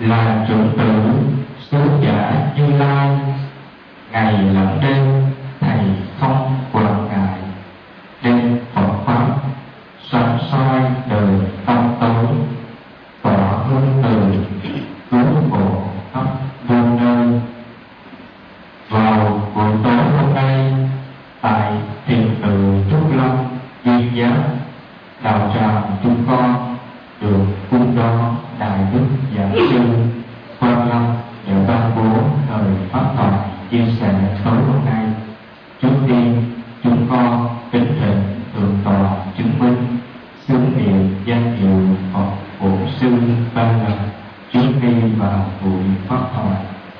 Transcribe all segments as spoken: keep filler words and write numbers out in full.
là trụ tử số giả Như Lai. Ngày lẫn đêm thầy không quản ngại, đem Phật pháp sáng soi đời tâm tối, tỏa hương từ cứu khổ khắp vô nơi. Vào buổi tối hôm nay, tại thiền tự Trúc Lâm Duyên Giác, đạo tràng chúng con được cung đón đại đức giảng sư Quang Lâm để ban bố thời pháp thoại chia sẻ tối hôm nay. Trước tiên chúng con kính thỉnh thượng tọa chứng minh xướng niệm danh hiệu Phật Bổn Sư ba lần trước khi vào buổi pháp thoại.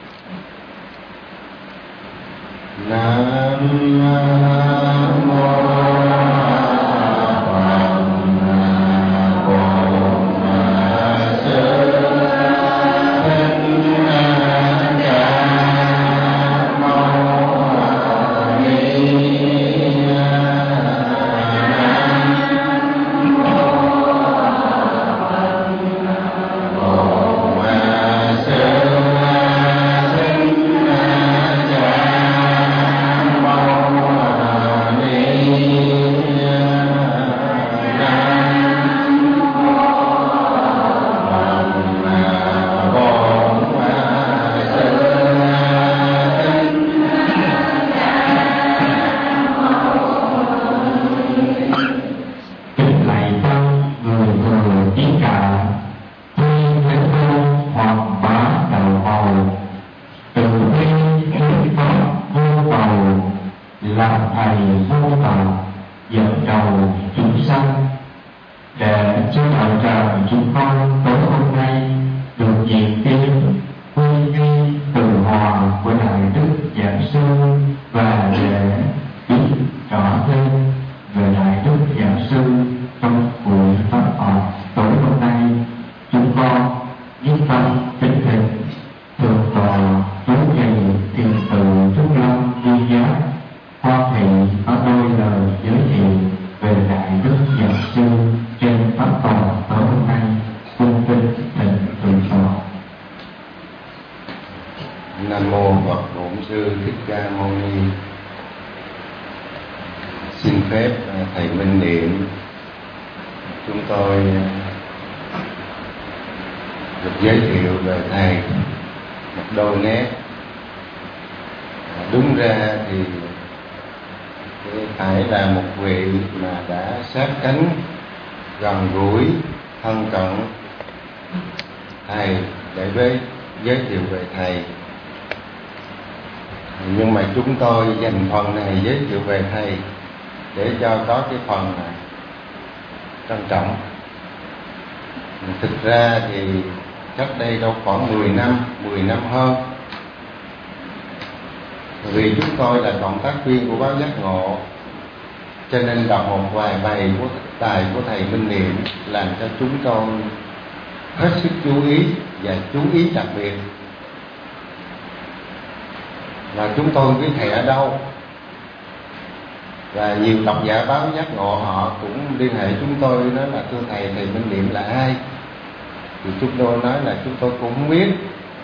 Nam mô chúng tôi dành phần này giới thiệu về thầy để cho có cái phần này trân trọng. Thực ra thì cách đây đâu khoảng mười năm, mười năm hơn, vì chúng tôi là cộng tác viên của báo Giác Ngộ, cho nên đọc một vài bài của tài của thầy Minh Niệm làm cho chúng tôi hết sức chú ý và chú ý đặc biệt. Và chúng tôi biết thầy ở đâu, và nhiều độc giả báo Giác Ngộ họ cũng liên hệ chúng tôi nói là thưa thầy, thầy Minh Niệm là ai? Thì chúng tôi nói là chúng tôi cũng không biết.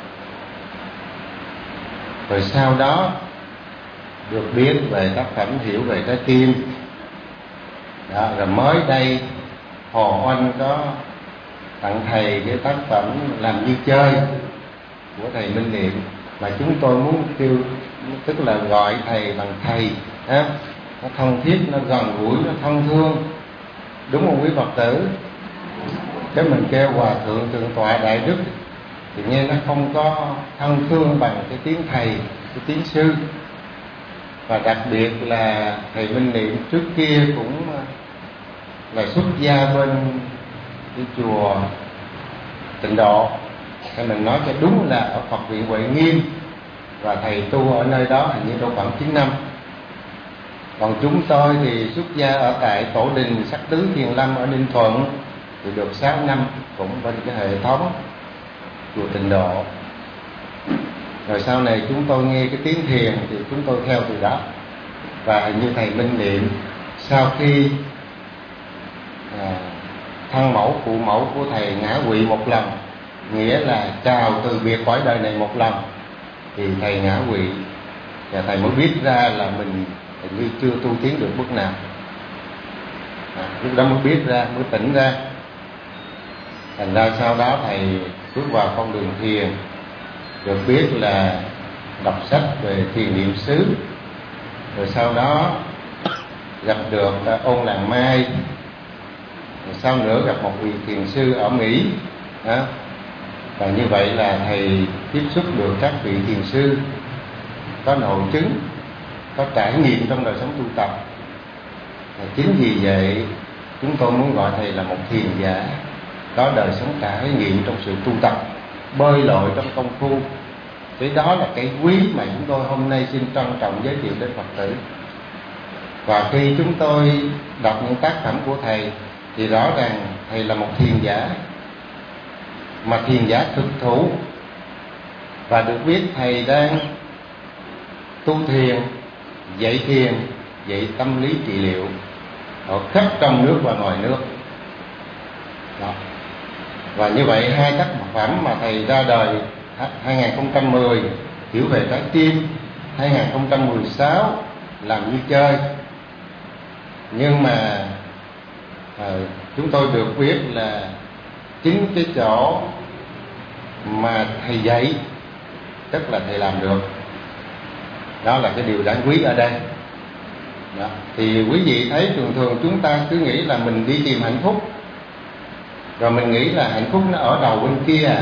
Rồi sau đó được biết về tác phẩm Hiểu về Trái Tim đó, rồi mới đây Hồ Oanh có tặng thầy cái tác phẩm Làm Như Chơi của thầy Minh Niệm, mà chúng tôi muốn kêu, tức là gọi thầy bằng thầy á, nó thân thiết, nó gần gũi, nó thân thương, đúng không quý Phật tử? Cái mình kêu hòa thượng, thượng tọa, đại đức thì nghe nó không có thân thương bằng cái tiếng thầy, cái tiếng sư. Và đặc biệt là thầy Minh Niệm trước kia cũng là xuất gia bên cái chùa Tịnh Độ, thì mình nói cho đúng là ở Phật viện Huệ Nghiêm, và thầy tu ở nơi đó hình như đâu khoảng chín năm. Còn chúng tôi thì xuất gia ở tại Tổ Đình Sắc Tứ Thiền Lâm ở Ninh Thuận thì được sáu năm, cũng bên cái hệ thống chùa Tịnh Độ. Rồi sau này chúng tôi nghe cái tiếng thiền thì chúng tôi theo từ đó. Và hình như thầy Minh Niệm sau khi à, thân mẫu phụ mẫu của thầy ngã quỵ một lần nghĩa là chào từ biệt khỏi đời này một lần, thì thầy ngã quỵ và thầy mới biết ra là mình hình như chưa tu tiến được bước nào. À, lúc đó mới biết ra, mới tỉnh ra. Thành ra sau đó thầy bước vào con đường thiền, được biết là đọc sách về thiền niệm xứ, rồi sau đó gặp được Ôn Làng Mai, rồi sau nữa gặp một vị thiền sư ở Mỹ đó. Và như vậy là thầy tiếp xúc được các vị thiền sư có nội chứng, có trải nghiệm trong đời sống tu tập. Và chính vì vậy chúng tôi muốn gọi thầy là một thiền giả có đời sống trải nghiệm trong sự tu tập, bơi lội trong công phu. Thế đó là cái quý mà chúng tôi hôm nay xin trân trọng giới thiệu đến Phật tử. Và khi chúng tôi đọc những tác phẩm của thầy thì rõ ràng thầy là một thiền giả, mà thiền giả thực thụ. Và được biết thầy đang tu thiền, dạy thiền, dạy tâm lý trị liệu ở khắp trong nước và ngoài nước đó. Và như vậy hai tác phẩm mà thầy ra đời hai không một không Hiểu về trái tim, hai không một sáu Làm như chơi. Nhưng mà à, chúng tôi được biết là chính cái chỗ mà thầy dạy, tức là thầy làm được. Đó là cái điều đáng quý ở đây đó. Thì quý vị thấy thường thường chúng ta cứ nghĩ là mình đi tìm hạnh phúc, rồi mình nghĩ là hạnh phúc nó ở đầu bên kia à,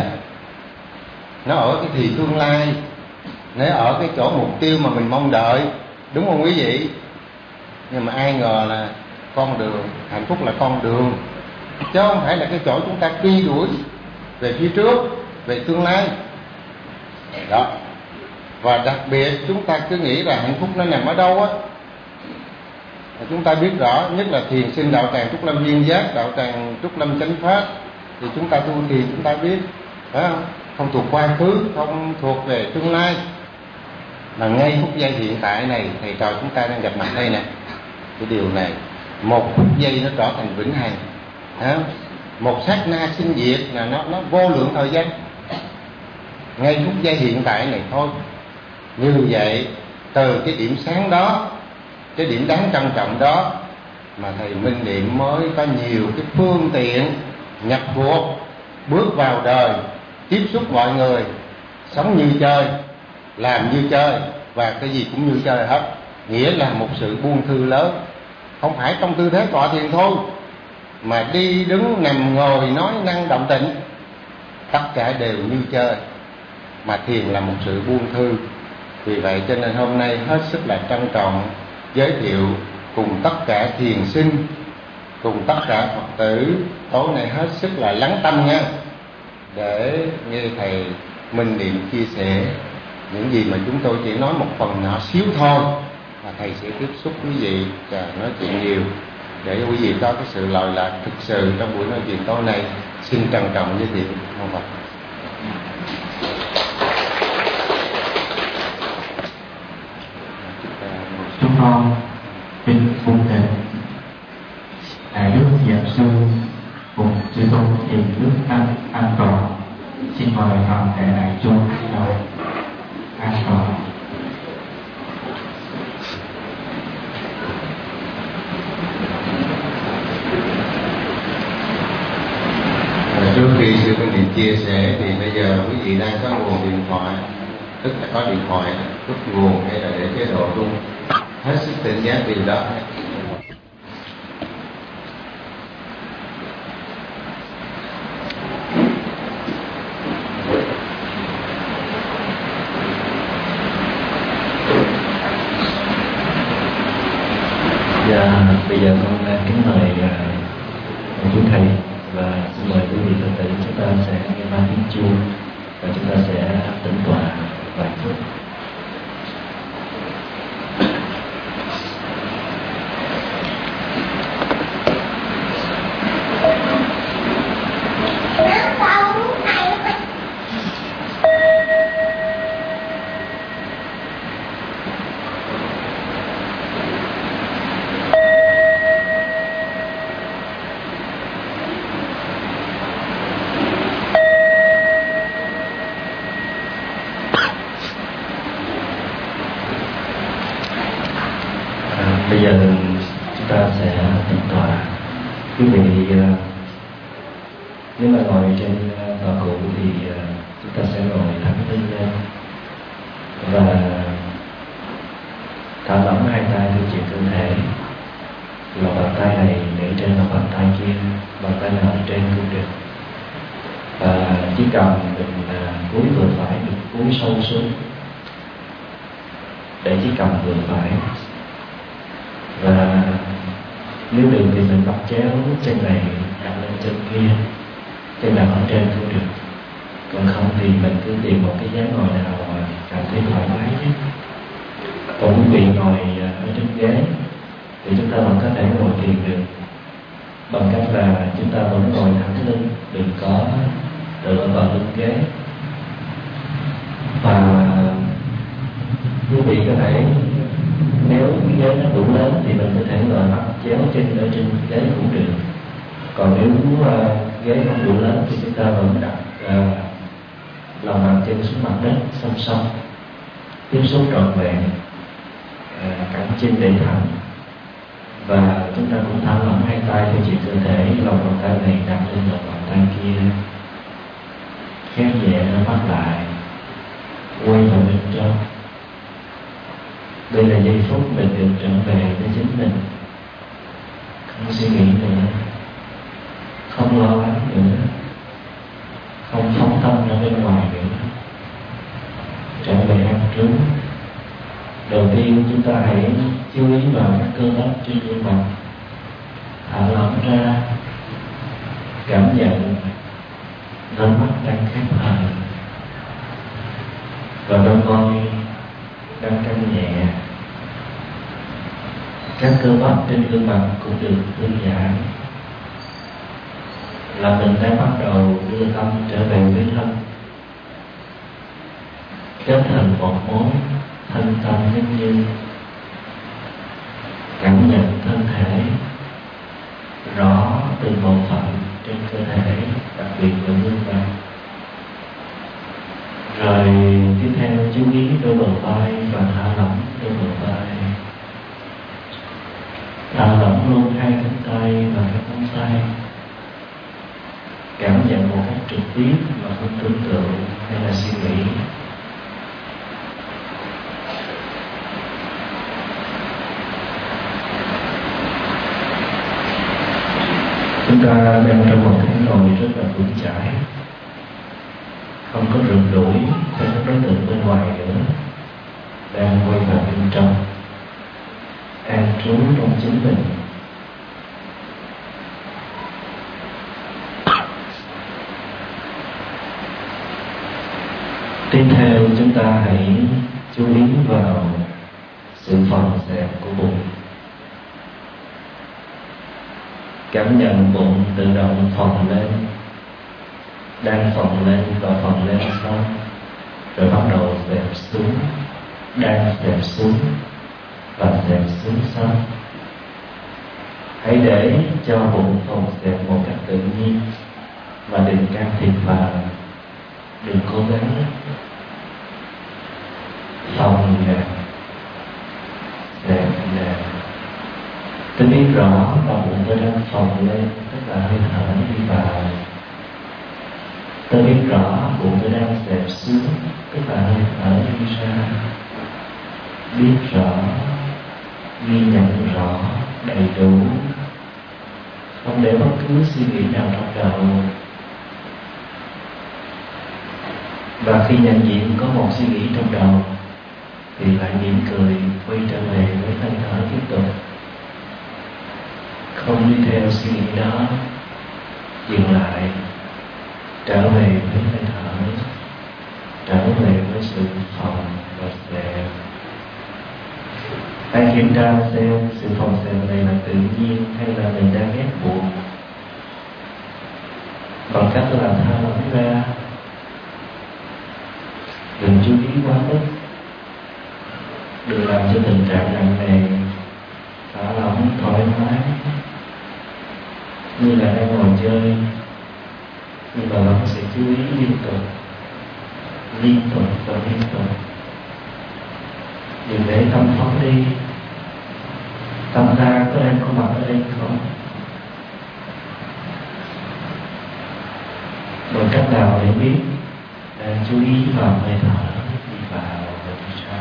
nó ở cái thì tương lai, nó ở cái chỗ mục tiêu mà mình mong đợi, đúng không quý vị? Nhưng mà ai ngờ là con đường hạnh phúc là con đường, chứ không phải là cái chỗ chúng ta truy đuổi về phía trước, về tương lai đó. Và đặc biệt chúng ta cứ nghĩ là hạnh phúc nó nằm ở đâu á. Chúng ta biết rõ, nhất là thiền sinh đạo tràng Trúc Lâm Duyên Giác, đạo tràng Trúc Lâm Chánh Pháp, thì chúng ta tu thiền chúng ta biết, phải không? Không thuộc quá khứ, không thuộc về tương lai, mà ngay phút giây hiện tại này, thầy trò chúng ta đang gặp mặt đây nè. Cái điều này, một phút giây nó trở thành vĩnh hằng, à, một sát na sinh diệt là nó nó vô lượng thời gian, ngay phút giây hiện tại này thôi. Như vậy, từ cái điểm sáng đó, cái điểm đáng trân trọng đó, mà thầy Minh Niệm mới có nhiều cái phương tiện nhập cuộc, bước vào đời, tiếp xúc mọi người, sống như chơi, làm như chơi, và cái gì cũng như chơi hết. Nghĩa là một sự buông thư lớn, không phải trong tư thế tọa thiền thôi, mà đi đứng nằm ngồi nói năng động tĩnh, tất cả đều như chơi, mà thiền là một sự buông thư. Vì vậy cho nên hôm nay hết sức là trân trọng giới thiệu cùng tất cả thiền sinh, cùng tất cả Phật tử tối nay hết sức là lắng tâm nha, để nghe thầy Minh Niệm chia sẻ những gì mà chúng tôi chỉ nói một phần nhỏ xíu thôi, mà thầy sẽ tiếp xúc quý vị và nói chuyện nhiều, để quý vị có cái sự lợi lạc thực sự trong buổi nói chuyện tối nay. Xin trân trọng giới thiệu. Mong Phật. Chúng con kính cung thỉnh Đại đức Giảng sư cùng chư tôn thiền đức an an toàn. Xin mời toàn thể đại chúng đầu an toàn. Trước khi sư Minh Niệm chia sẻ thì bây giờ quý vị đang có nguồn điện thoại, tức là có điện thoại rút nguồn hay là để chế độ rung, hết sức tự giác điều đó. Dạ, bây giờ con kính mời uh, chú thầy và xin mời quý vị Phật tử chúng ta sẽ nghe ba tiếng chuông và chúng ta sẽ tĩnh tọa vài phút. Bây giờ chúng ta sẽ tĩnh tọa. Quý vị nếu mà ngồi trên tọa cụ thì chúng ta sẽ ngồi thẳng lưng lên và thả lỏng hai tay theo chiều cơ thể. Lòng bàn tay này để trên lòng bàn tay kia, bàn tay nào ở trên cũng được. Và chỉ cần mình cúi vừa phải, mình cúi sâu xuống để chỉ cầm vừa phải. Và nếu được thì mình bắt chéo chân này đặt lên chân kia, chân nào ở trên cũng được. Còn không thì mình cứ tìm một cái dáng ngồi nào mà cảm thấy thoải mái nhất. Còn quý vị ngồi ở trên ghế thì chúng ta vẫn có thể ngồi thiền được, bằng cách là chúng ta vẫn ngồi thẳng lưng, đừng có tựa vào lưng ghế. Và quý vị có thể, nếu cái ghế nó đủ lớn thì mình có thể ngồi bắt chéo chân ở trên ghế cũng được. Còn nếu uh, ghế không đủ lớn thì chúng ta vẫn đặt uh, lòng bàn chân xuống mặt đất song song, tiếp xúc trọn vẹn, uh, cẳng chân để thẳng. Và chúng ta cũng thả lỏng hai tay theo chiều cơ thể, lòng bàn tay này đặt lên lòng bàn tay kia, khép nhẹ nó mắt lại, quay vào bên trong. Đây là giây phút mình được trở về với chính mình, không suy nghĩ nữa, không lo lắng nữa, không phóng tâm ra bên ngoài nữa, trở về ăn trú. Đầu tiên chúng ta hãy chú ý vào các cơ bắp trên gương mặt, thả lỏng ra, cảm nhận đôi mắt đang khép hờ và đôi môi đang căng nhẹ. Các cơ bắp trên gương mặt cũng được thư giãn, là mình đang bắt đầu đưa tâm trở về với thân, kết thành một mối thân tâm nhân như. Cảm nhận thân thể rõ từng bộ phận trên cơ thể, đặc biệt là gương mặt. Rồi tiếp theo chú ý đôi bờ vai và thả lỏng đôi bờ vai. Thả lỏng luôn hai cánh tay và các ngón tay. Cảm nhận một cách trực tiếp mà không tưởng tượng hay là suy nghĩ. Chúng ta đang trong một cái ngồi rất là vững chãi, không có rượt đuổi theo các đối tượng bên ngoài nữa, đang quay vào bên trong, an trú trong chính mình. Tiếp theo chúng ta hãy chú ý vào sự phồng xẹp của bụng. Cảm nhận bụng tự động phồng lên, đang phồng lên và phồng lên xong, rồi bắt đầu xẹp xuống, đang xẹp xuống và xẹp xuống xong. Hãy để cho bụng phồng xẹp một cách tự nhiên mà đừng can thiệp vào, đừng cố gắng. Phồng nè, xẹp nè. Tôi biết rõ là bụng tôi đang phồng lên, tức là hơi thở đi vào. Tôi biết rõ bụng tôi đang xẹp xuống, tức là hơi thở đi ra. Biết rõ, ghi nhận rõ, đầy đủ, không để bất cứ suy nghĩ nào trong đầu. Và khi nhận diện có một suy nghĩ trong đầu thì lại mỉm cười quay trở về với hơi thở tiếp tục. Không đi theo suy nghĩ đó, dừng lại, trở về với hơi thở, trở về với sự phồng và xẹp. Hãy kiểm tra xem sự phồng xẹp này là tự nhiên hay là mình đang ép buộc, bằng cách là thả lỏng ra, đừng chú ý quá mức, đừng làm cho tình trạng nặng nề, thả lỏng thoải mái như là đang ngồi chơi, nhưng mà vẫn sẽ chú ý liên tục, liên tục và liên tục. Đừng để tâm phóng đi, Tâm ta có đang có mặt ở đây không? Bằng cách nào để biết đang chú ý vào hơi thở đi vào và đi ra?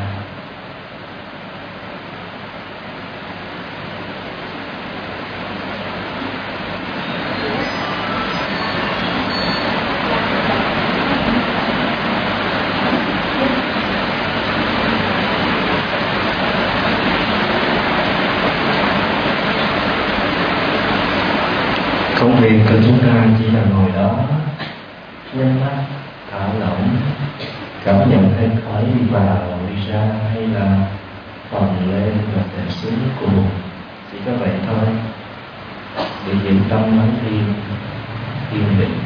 Công việc của chúng ta chỉ là ngồi đó, nhắm mắt, thả lỏng, cảm nhận hơi thở đi vào, đi ra, hay là phồng lên và đè xuống cùng. Chỉ có vậy thôi, để giữ tâm lắng yên, yên định.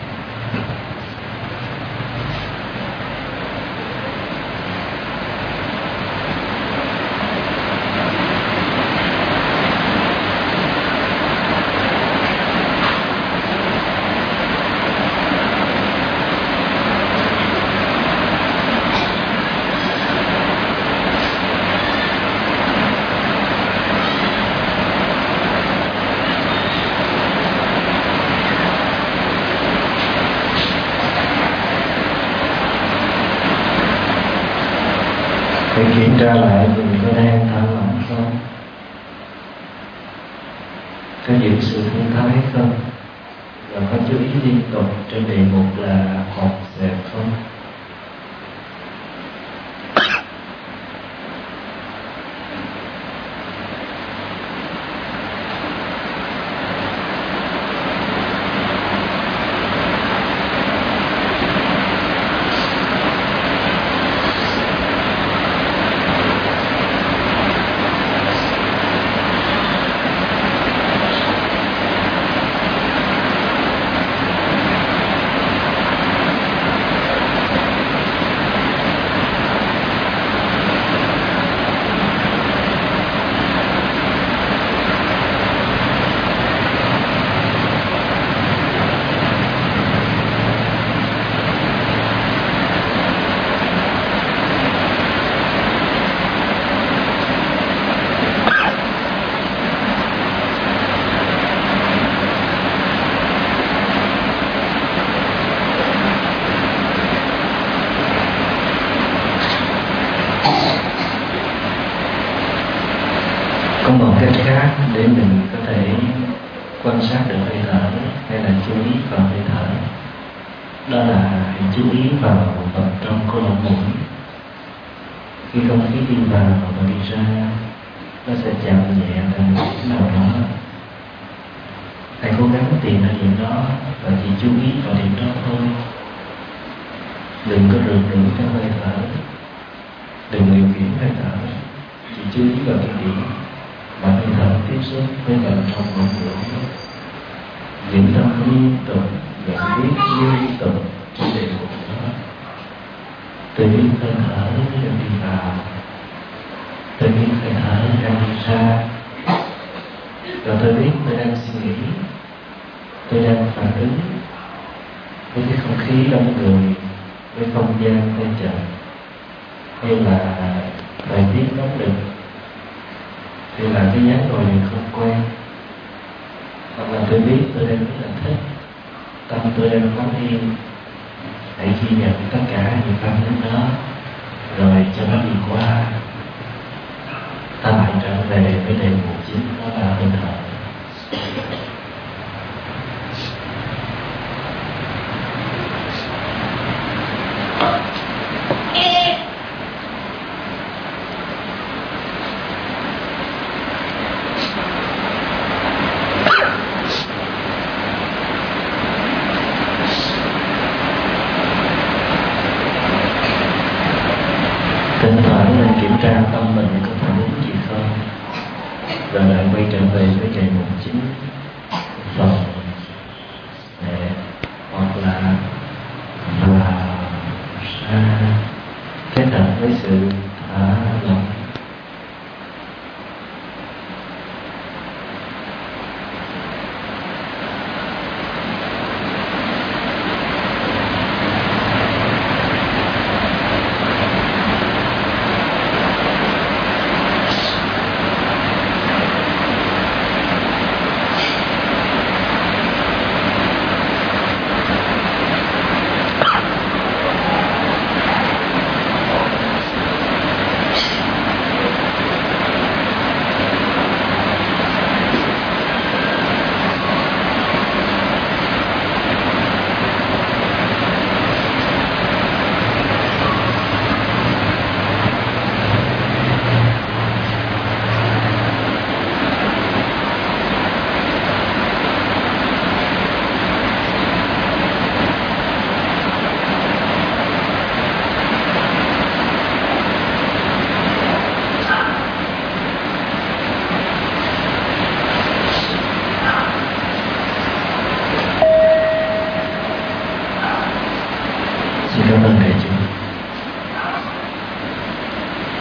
Hãy kiểm tra lại mình có đang thả lỏng không? Có giữ sự thông thái không? Và có chú ý liên tục trên đề mục là hột dẹp không? Có một cách khác để mình có thể quan sát được hơi thở hay là chú ý vào hơi thở, đó là hãy chú ý vào vật trong cổ lỗ mũi. Khi không khí đi vào và đi ra, nó sẽ chạm nhẹ tại một chỗ nào đó. Hãy cố gắng tìm ra điểm đó và chỉ chú ý vào điểm đó thôi. Đừng có rượt đuổi theo hơi thở, đừng điều khiển hơi thở, chỉ chú ý vào cái điểm mà hơi thở tiếp xúc với bạn trong ngọn lửa. Những tâm liên tục nhận biết liên tục trên đề mục đó. Tôi biết hơi thở đang đi vào, tôi biết hơi thở đang đi ra, và tôi biết tôi đang suy nghĩ, tôi đang phản ứng với cái không khí đông người, với không gian bên trời, hay là thời tiết nóng nực, hay là cái dáng ngồi không quen, hoặc là tôi biết tôi đang rất là thích, tâm tôi đang lắng yên. Hãy ghi nhận tất cả những cảm xúc đó, rồi cho nó đi qua, ta lại trở về với đề mục chính, đó là hơi thở. Thỉnh thoảng nên kiểm tra tâm mình có phản ứng gì không, rồi lại quay trở về với đề mục chính, phần nhẹ hoặc là vào ra, kết hợp với sự thả lỏng.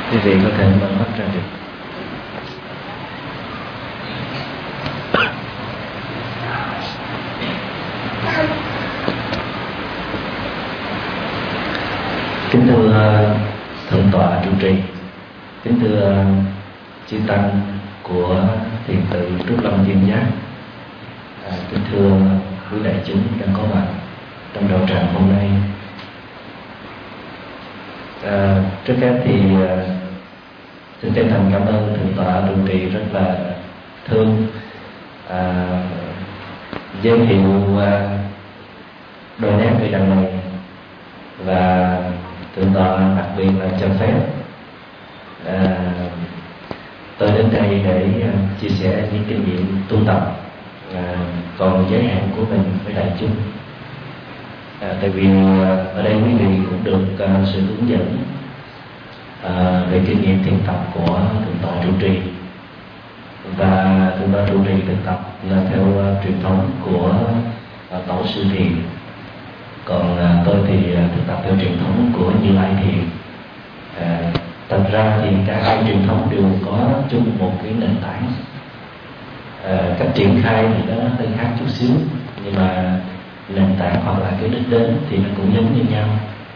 Quý vị có thể mở mắt ra được. Kính thưa thượng tọa trụ trì, kính thưa chư tăng của thiền tự Trúc Lâm Viên Giác, à, kính thưa quý đại chúng đang có mặt trong đạo tràng hôm nay. À, trước hết thì à, xin chân thành cảm ơn thượng tọa trụ trì rất là thương à, giới thiệu à, đôi nét người đàn này, và thượng tọa đặc biệt là cho phép à, tôi đến đây để à, chia sẻ những kinh nghiệm tu tập à, còn giới hạn của mình với đại chúng. À, tại vì à, ở đây quý vị cũng được à, sự hướng dẫn à, về kinh nghiệm thiền tập của thượng tọa trụ trì, và thượng tọa trụ trì thực tập là theo uh, truyền thống của uh, tổ sư thiền, còn uh, tôi thì uh, thực tập theo truyền thống của Như Lai thiền. Uh, thật ra thì cả hai truyền thống đều có chung một cái nền tảng. Uh, cách triển khai thì nó hơi khác chút xíu, nhưng mà nền tảng hoặc là cái đích đến thì nó cũng giống như nhau.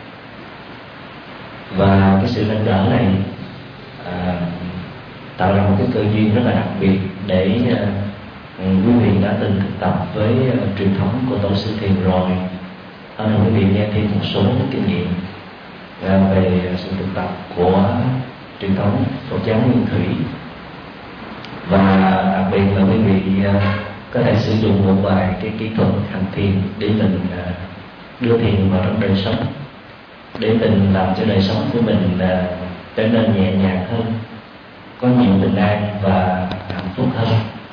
Và cái sự nâng đỡ này uh, tạo ra một cái cơ duyên rất là đặc biệt để uh, quý vị đã từng thực tập với uh, truyền thống của tổ sư thiền rồi. Đó là quý vị nghe thêm một số những kinh nghiệm uh, về sự thực tập của truyền thống Phật giáo Nguyên Thủy, và đặc biệt là quý vị uh, có thể sử dụng một vài cái kỹ thuật hành thiền để mình uh, đưa thiền vào trong đời sống, để mình làm cho đời sống của mình uh, trở nên nhẹ nhàng hơn, có nhiều bình an và hạnh phúc hơn.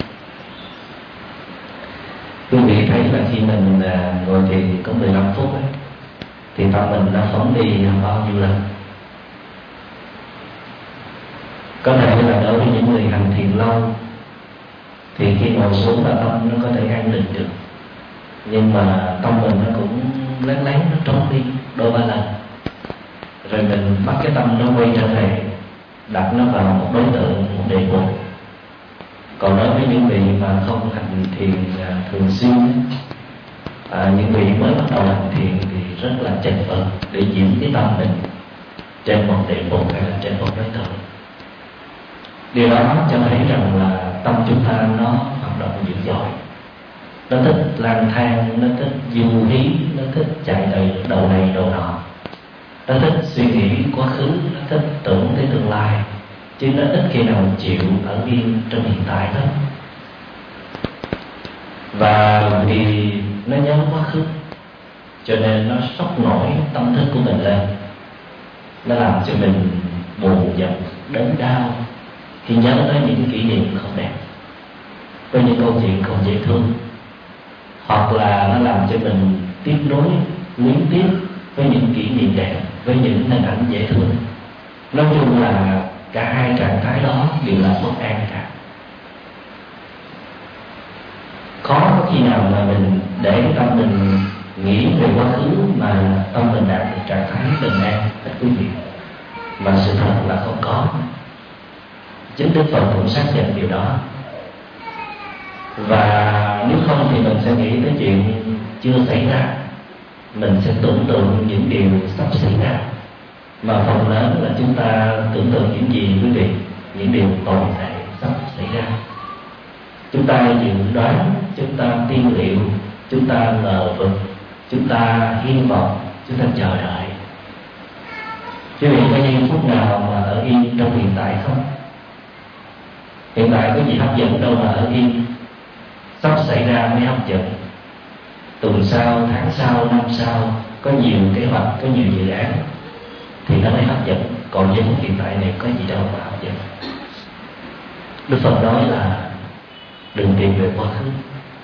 Quý vị thấy là khi mình à, ngồi thiền có mười lăm phút ấy, thì tâm mình đã phóng đi bao nhiêu lần. Có thể là đối với những người hành thiền lâu thì khi ngồi xuống là tâm nó có thể an định được, nhưng mà tâm mình nó cũng lén lén nó trốn đi đôi ba lần, rồi mình bắt cái tâm nó quay trở về, đặt nó vào một đối tượng, một đề mục. Còn đối với những vị mà không hành thiền à, thường xuyên, à, những vị mới bắt đầu hành thiền thì rất là chật vật để giữ cái tâm mình trên một đề mục hay là trên một đối tượng. Điều đó cho thấy rằng là tâm chúng ta nó hoạt động dữ dội, nó thích lang thang, nó thích du hí, nó thích chạy đầy đầu này đầu nọ, nó thích suy nghĩ quá khứ, nó thích tưởng tới tương lai, chứ nó ít khi nào chịu ở yên trong hiện tại đó. Và vì nó nhớ quá khứ, cho nên nó sốc nổi tâm thức của mình lên, nó làm cho mình buồn giận, đớn đau khi nhớ tới những kỷ niệm không đẹp, với những câu chuyện không dễ thương, hoặc là nó làm cho mình tiếc nối, luyến tiếc với những kỷ niệm đẹp, với những hình ảnh dễ thương. Nói chung là cả hai trạng thái đó đều là bất an cả. Khó có khi nào mà mình để tâm mình nghĩ về quá khứ mà tâm mình đạt được trạng thái bình an, các quý vị, mà sự thật là không có. Chính Đức Phật cũng xác nhận điều đó. Và nếu không thì mình sẽ nghĩ tới chuyện chưa xảy ra, mình sẽ tưởng tượng những điều sắp xảy ra, mà phần lớn là chúng ta tưởng tượng những gì quý vị? Những điều tồi tệ sắp xảy ra. Chúng ta dự đoán, chúng ta tiên liệu, chúng ta ngờ vực, chúng ta hy vọng, chúng ta chờ đợi. Quý vị có giây phút nào mà ở yên trong hiện tại không? Hiện tại có gì hấp dẫn đâu mà ở yên. Sắp xảy ra mới hấp dẫn. Tuần sau, tháng sau, năm sau có nhiều kế hoạch, có nhiều dự án thì nó mới hấp dẫn. Còn giây phút hiện tại này có gì đâu mà hấp dẫn. Đức Phật nói là đừng tìm về quá khứ,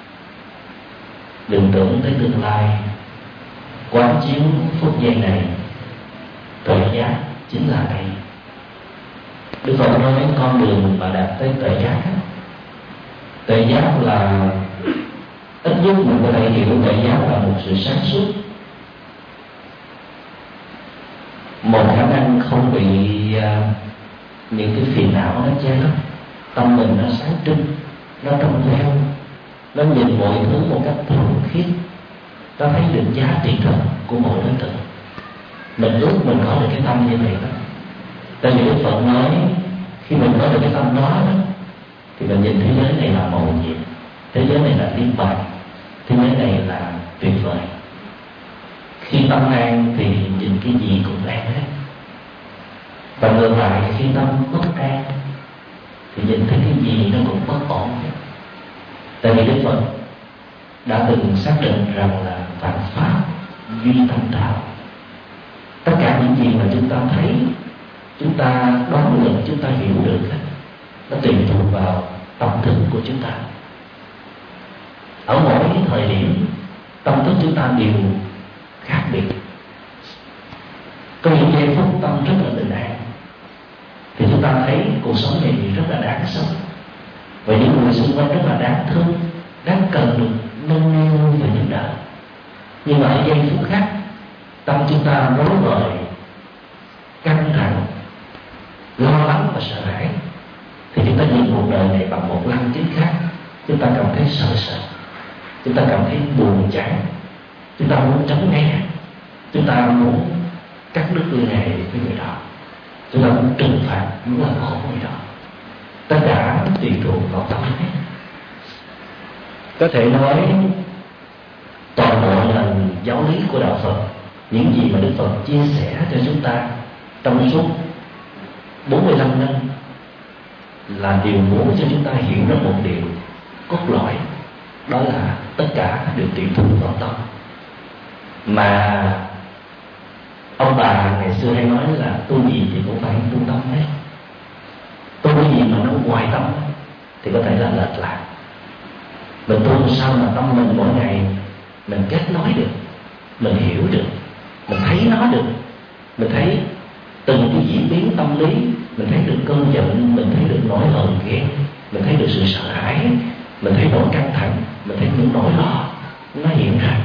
đừng tưởng tới tương lai, quán chiếu phút giây này, tuệ giác chính là đây. Đức Phật nói đến con đường mà đạt tới tuệ giác. Tuệ giác là ít nhất mình có thể hiểu tuệ giác là một sự sáng suốt, một khả năng không bị những cái phiền não nó che lấp, tâm mình nó sáng trưng, nó trong veo, nó nhìn mọi thứ một cách thuần khiết, nó thấy được giá trị thật của mỗi đối tượng. Mình ước mình có được cái tâm như vậy đó. Tại vì Đức Phật nói khi mình có được cái tâm đó, đó thì mình nhìn thế giới này là màu nhiệm, thế giới này là tiên bạc, thế giới này là tuyệt vời. Khi tâm an thì nhìn cái gì cũng an hết, và ngược lại khi tâm bất an thì nhìn thấy cái gì nó cũng bất ổn hết. Tại vì Đức Phật đã từng xác định rằng là vạn pháp duy tâm đạo. Tất cả những gì mà chúng ta thấy, chúng ta đoán được, chúng ta hiểu được, nó tùy thuộc vào tâm thức của chúng ta. Ở mỗi thời điểm, tâm thức chúng ta đều khác biệt. Có những giây phút tâm rất là bình an thì chúng ta thấy cuộc sống này rất là đáng sống, và những người xung quanh rất là đáng thương, đáng cần được nâng niu và giúp đỡ. Nhưng mà ở giây phút khác, tâm chúng ta rối bời, căng thẳng, lo lắng và sợ hãi, thì chúng ta nhìn cuộc đời này bằng một lăng kính khác. Chúng ta cảm thấy sợ sợ, chúng ta cảm thấy buồn chán, chúng ta muốn tránh né, chúng ta muốn cắt đứt liên hệ với người đó, chúng ta muốn trừng phạt, muốn làm khổ người đó. Tất cả tùy thuộc vào tâm hết. Có thể nói toàn bộ nền giáo lý của đạo Phật, những gì mà Đức Phật chia sẻ cho chúng ta trong suốt bốn mươi lăm năm, là điều muốn cho chúng ta hiểu được một điều cốt lõi, đó là tất cả đều tùy thuộc vào tâm. Mà ông bà ngày xưa hay nói là tu gì thì cũng phải tu tâm hết. Tu cái gì mà nó ngoài tâm thì có thể là lệch lạc. Mình tu làm sao mà tâm mình mỗi ngày mình kết nối được, mình hiểu được, mình thấy nó được, mình thấy từng cái diễn biến tâm lý, mình thấy được cơn giận, mình thấy được nỗi hờn ghen, mình thấy được sự sợ hãi, mình thấy nỗi căng thẳng, mình thấy những nỗi lo nó hiện ra,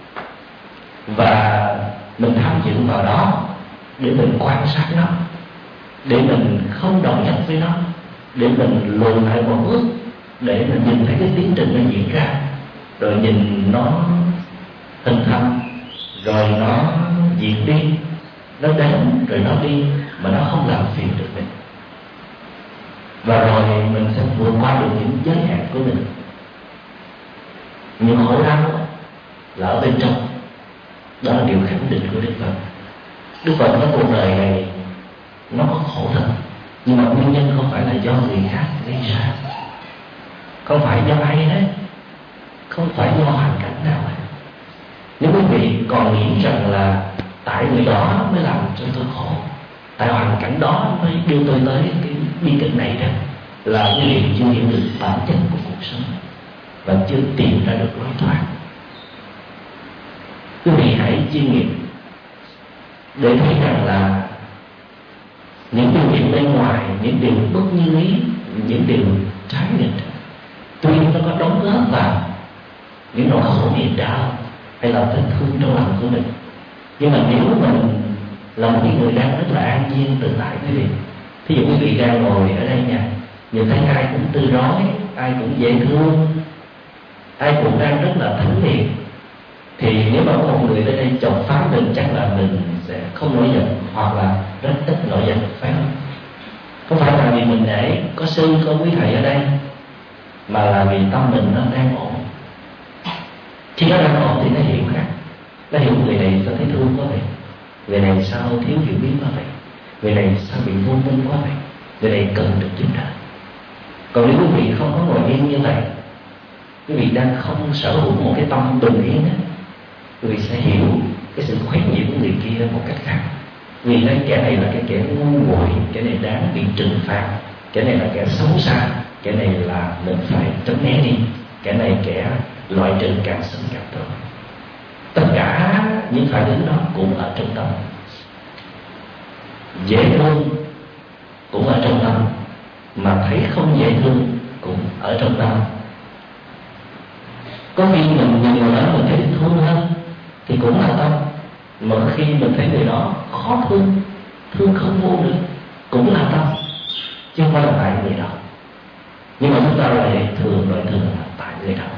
và mình tham dự vào đó để mình quan sát nó, để mình không đồng nhất với nó, để mình lùi lại một bước, để mình nhìn thấy cái tiến trình nó diễn ra, rồi nhìn nó hình thành, rồi nó diễn đi, nó đến rồi nó đi, mà nó không làm phiền được mình. Và rồi mình sẽ vượt qua được những giới hạn của mình. Những khổ đau là ở bên trong. Đó là điều khẳng định của Đức Phật. Đức Phật nói cuộc đời này nó có khổ thật, nhưng mà nguyên nhân không phải là do người khác gây ra, không phải do ai hết, không phải do hoàn cảnh nào hết. Nếu quý vị còn nghĩ rằng là tại người đó mới làm cho tôi khổ, tại hoàn cảnh đó mới đưa tôi tới cái bi kịch này đó, là quý vị chưa hiểu được bản chất của cuộc sống và chưa tìm ra được lối thoát. Quý vị hãy chiêm nghiệm để thấy rằng là những điều kiện bên ngoài, những điều bất như ý, những điều trái nghịch, tuy nó có đóng góp vào những nỗi khổ niềm đau hay là vết thương trong lòng của mình, nhưng mà nếu mình là một người đang rất là an nhiên tự tại quý vị, thí dụ quý vị đang ngồi ở đây nha, nhìn thấy ai cũng tươi rói, ai cũng dễ thương, ai cũng đang rất là thánh thiện, thì nếu mà có một người tới đây chọc phá mình, chắc là mình sẽ không nổi giận, hoặc là rất ít nổi giận, phải không? Không phải là vì mình để có sư, có quý thầy ở đây, mà là vì tâm mình nó đang ổn. Khi nó đang ổn thì nó hiểu khác, nó hiểu người này sao thấy thương quá vậy, người này sao thiếu hiểu biết quá vậy, người này sao bị vô minh quá vậy, người này cần được giúp đỡ. Còn nếu quý vị không có ngồi yên như vậy, quý vị đang không sở hữu một cái tâm bình yên ấy, quý vị sẽ hiểu cái sự khuấy nhiễm của người kia một cách khác. Vì nói kẻ này là cái kẻ ngu muội, kẻ này đáng bị trừng phạt, kẻ này là kẻ xấu xa, kẻ này là mình phải tránh né đi, kẻ này kẻ loại trừ càng sớm càng tốt. Tất cả những phản ứng đó cũng ở trong tâm. Dễ thương cũng ở trong tâm, mà thấy không dễ thương cũng ở trong tâm. Có khi mình nhìn người đó mình thấy thương hơn thì cũng là tâm, mà khi mình thấy người đó khó thương, thương không vô được cũng là tâm. chứ không phải là tại người đó. Nhưng mà chúng ta lại thường loại thường là tại người đó.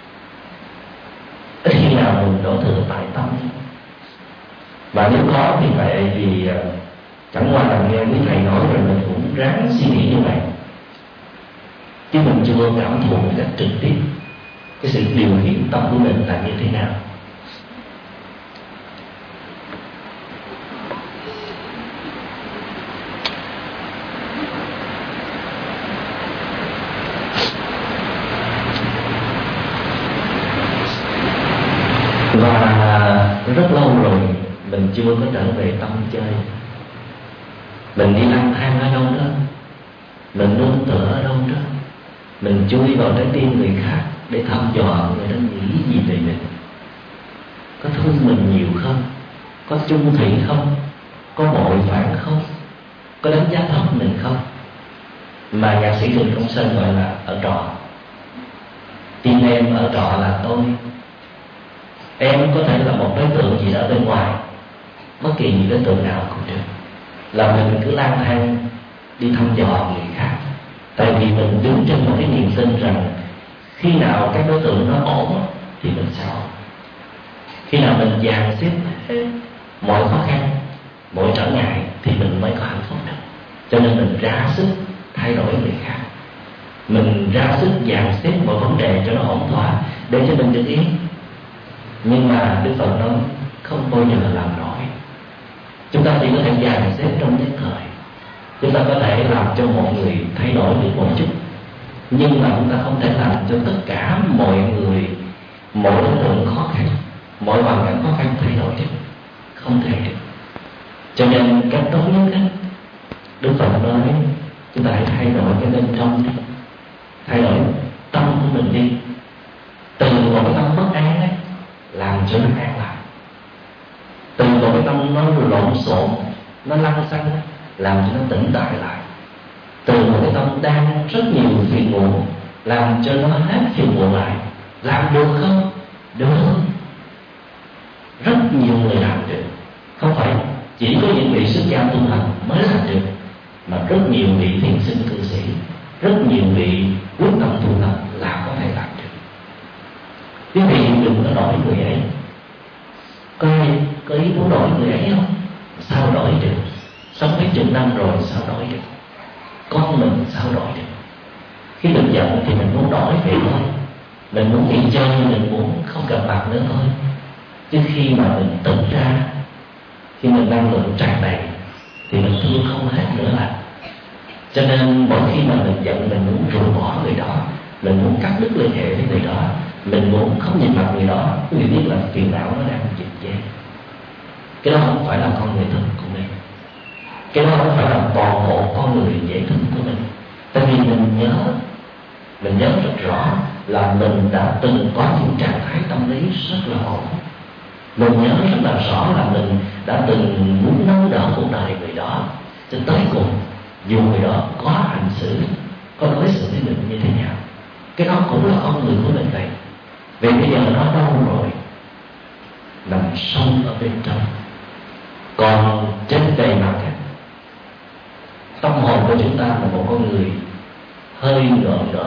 Ít khi nào mình đổ thừa tại tâm. Và nếu có thì phải vì chẳng qua là nghe quý thầy nói rồi mình cũng ráng suy nghĩ như vậy, chứ mình chưa cảm thụ một cách trực tiếp cái sự điều khiển tâm của mình là như thế nào. Và rất lâu rồi mình chưa có trở về tâm chơi. Mình đi lang thang ở đâu đó, mình nương tựa ở đâu đó, mình chui vào trái tim người khác để thăm dò người đó nghĩ gì về mình, có thương mình nhiều không, có chung thủy không, có bội phản không, có đánh giá thấp mình không. Mà nhạc sĩ Trịnh Công Sơn gọi là ở trọ. Tim em ở trọ là tôi. Em có thể là một đối tượng gì đó bên ngoài, bất kỳ những đối tượng nào cũng được, là mình cứ lang thang đi thăm dò người khác. Tại vì mình đứng trên một cái niềm tin rằng khi nào các đối tượng nó ổn thì mình sẽ ổn. Khi nào mình dàn xếp mọi khó khăn, mọi trở ngại thì mình mới có hạnh phúc được. Cho nên mình ra sức thay đổi người khác, mình ra sức dàn xếp mọi vấn đề cho nó ổn thỏa để cho mình được yên. Nhưng mà Đức Phật nói không bao giờ làm nổi. Chúng ta chỉ có thể dàn xếp trong nhất thời. Chúng ta có thể làm cho mọi người thay đổi được một chút, nhưng mà chúng ta không thể làm cho tất cả mọi người, mọi đối tượng khó khăn, mọi hoàn cảnh khó khăn thay đổi được. Không thể được. Cho nên cách tốt nhất ấy, Đức Phật nói chúng ta hãy thay đổi cái bên trong đi, thay đổi tâm của mình đi. Từ một cái tâm bất an ấy, làm cho nó an lại. Từ một cái tâm nó lộn xộn, nó lăng xăng, làm cho nó tỉnh tại lại. Từ một cái tâm đang rất nhiều phiền muộn, làm cho nó hết phiền muộn lại. Làm được không? Được. Rất nhiều người làm được. Không phải chỉ có những vị xuất gia tu hành mới làm được, mà rất nhiều vị thiền sinh cư sĩ, rất nhiều vị quyết tâm tu hành là có thể làm được. Quý vị đừng có đổi người ấy. Có ai có ý muốn đổi người ấy không? Sao đổi được? Sống mấy chục năm rồi sao đổi được? Con mình sao đổi được? Khi mình giận thì mình muốn đổi vậy thôi. Mình muốn nghỉ chơi, mình muốn không gặp mặt nữa thôi. Chứ khi mà mình tỉnh ra, khi mình năng lượng tràn đầy thì mình thương không hết nữa là. Cho nên mỗi khi mà mình giận, mình muốn rũ bỏ người đó, mình muốn cắt đứt liên hệ với người đó, mình muốn không nhìn mặt người đó. Quý vị biết là phiền não nó đang dịch về. Cái đó không phải là con người thân của mình. Cái đó không phải là toàn bộ con người dễ thương của mình. Tại vì mình nhớ, mình nhớ rất rõ là mình đã từng có những trạng thái tâm lý rất là ổn. Mình nhớ rất là rõ là mình đã từng muốn nâng đỡ cuộc đời người đó cho tới cùng, dù người đó có hành xử, có đối xử với mình như thế nào. Cái đó cũng là con người của mình vậy. Vì bây giờ nó đâu rồi? Nằm sâu ở bên trong. Còn trên bề mặt, tâm hồn của chúng ta là một con người hơi ngợn ngợn.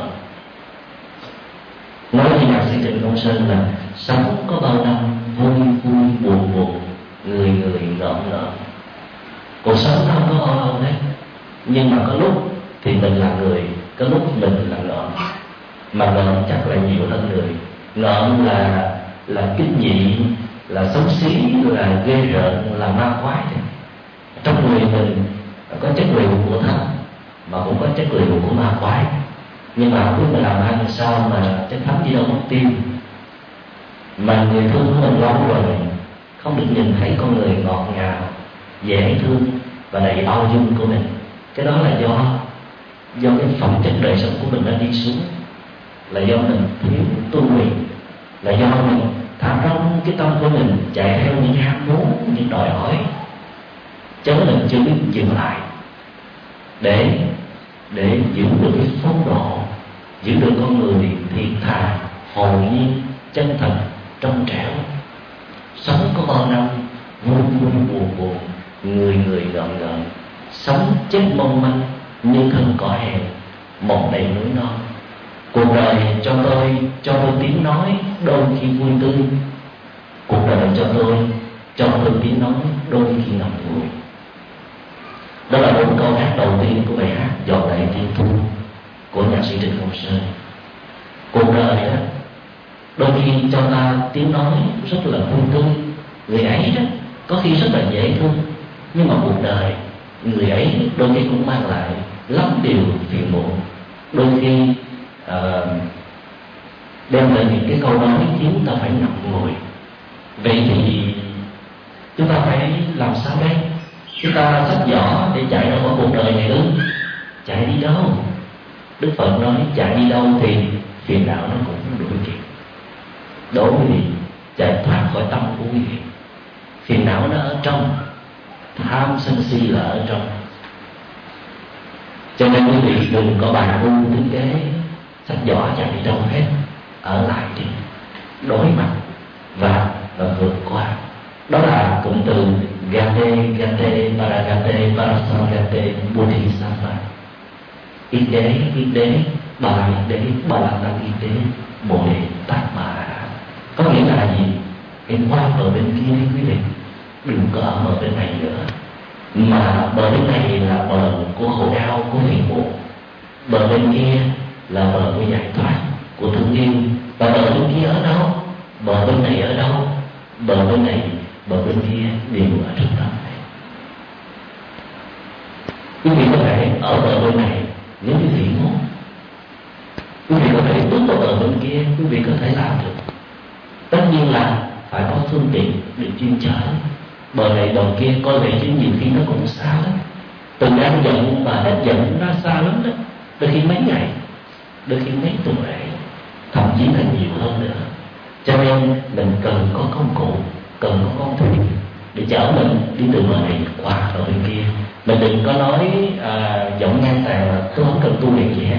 Nói như nhạc sĩ Trịnh Công Sơn là sống có bao năm vui vui buồn buồn, người người ngợn ngợn. Cuộc sống nó không có bao lâu đấy. Nhưng mà có lúc thì mình là người, có lúc mình là ngợn. Mà ngợn chắc là nhiều hơn người. Ngợn là là kinh dị, là xấu xí, là ghê rợn, là ma quái. Trong người mình có chất liệu của thần, mà cũng có chất liệu của ma quái. Nhưng mà khi mình làm ăn sao mà chất thấm gì đâu mất tiêu. Mà người thương của mình lâu rồi không được nhìn thấy con người ngọt ngào, dễ thương và đầy bao dung của mình. Cái đó là do do cái phẩm chất đời sống của mình đã đi xuống, là do mình thiếu tu luyện, là do mình thả rông cái tâm của mình chạy theo những ham muốn, những đòi hỏi, cho nên mình chưa biết dừng lại để để giữ được cái phong độ, giữ được con người thiện thà, hồn nhiên, chân thật, trong trẻo. Sống có bao năm vui vui buồn buồn, người người ngợn ngợn, sống chết mong manh, như thân cỏ hẹp, một đầy núi non. Cuộc đời cho tôi, cho tôi tiếng nói, đôi khi vui tươi. Cuộc đời cho tôi, cho tôi tiếng nói, đôi khi ngậm ngùi. Đó là bốn câu hát đầu tiên của bài hát Giọt Lệ Thiên Thu của nhạc sĩ Trịnh Công Sơn. Cuộc đời đó, đôi khi cho ta tiếng nói rất là vui tươi. Người ấy đó có khi rất là dễ thương, nhưng mà cuộc đời người ấy đôi khi cũng mang lại lắm điều phiền muộn. Đôi khi uh, đem lại những cái câu nói khiến ta phải ngậm ngùi. Vậy thì chúng ta phải làm sao đây? Chúng ta xách giỏ để chạy ra khỏi cuộc đời này ư? Chạy đi đâu? Đức Phật nói chạy đi đâu thì phiền não nó cũng đuổi kịp. Đổ quý vị chạy thoát khỏi tâm của quý vị. Phiền não nó ở trong, tham sân si là ở trong. Cho nên quý vị đừng có bàn vu tính kế, xách giỏ chạy đi đâu hết. Ở lại đi, đối mặt và và vượt qua. Đó là cụm từ Gate, Gate, Paragate, Parasangate, Bodhisattva. Ít đế, ít đế, bà là ít đế, bà là tăng ít đế, Bồ Đề Tát Ma. Có nghĩa là gì? Hãy qua bờ bên kia đi quý vị, đừng có ở bờ bên này nữa. Mà bờ bên này là bờ của khổ đau, của phiền muộn. Bờ bên kia là bờ của giải thoát, của thương yêu. Và bờ bên kia ở đâu? Bờ bên này ở đâu? Bờ bên này, bờ bên kia đều ở trong tâm này. Quý vị có thể ở bờ bên này nếu quý vị muốn. Quý vị có thể bước vào bờ bên kia, quý vị có thể làm được. Tất nhiên là phải có phương tiện để chuyên chở. Bờ này bờ kia coi vậy chứ nhiều khi nó cũng xa lắm. Từ đang giận mà hết giận nó xa lắm đó. Đôi khi mấy ngày, đôi khi mấy tuần lễ, thậm chí là nhiều hơn nữa. Cho nên mình cần có công cụ, cần có con thuyền để chở mình đi từ bờ này qua bờ bên kia. Mình đừng có nói à, giọng ngang tàn là tôi không cần tu luyện gì hết.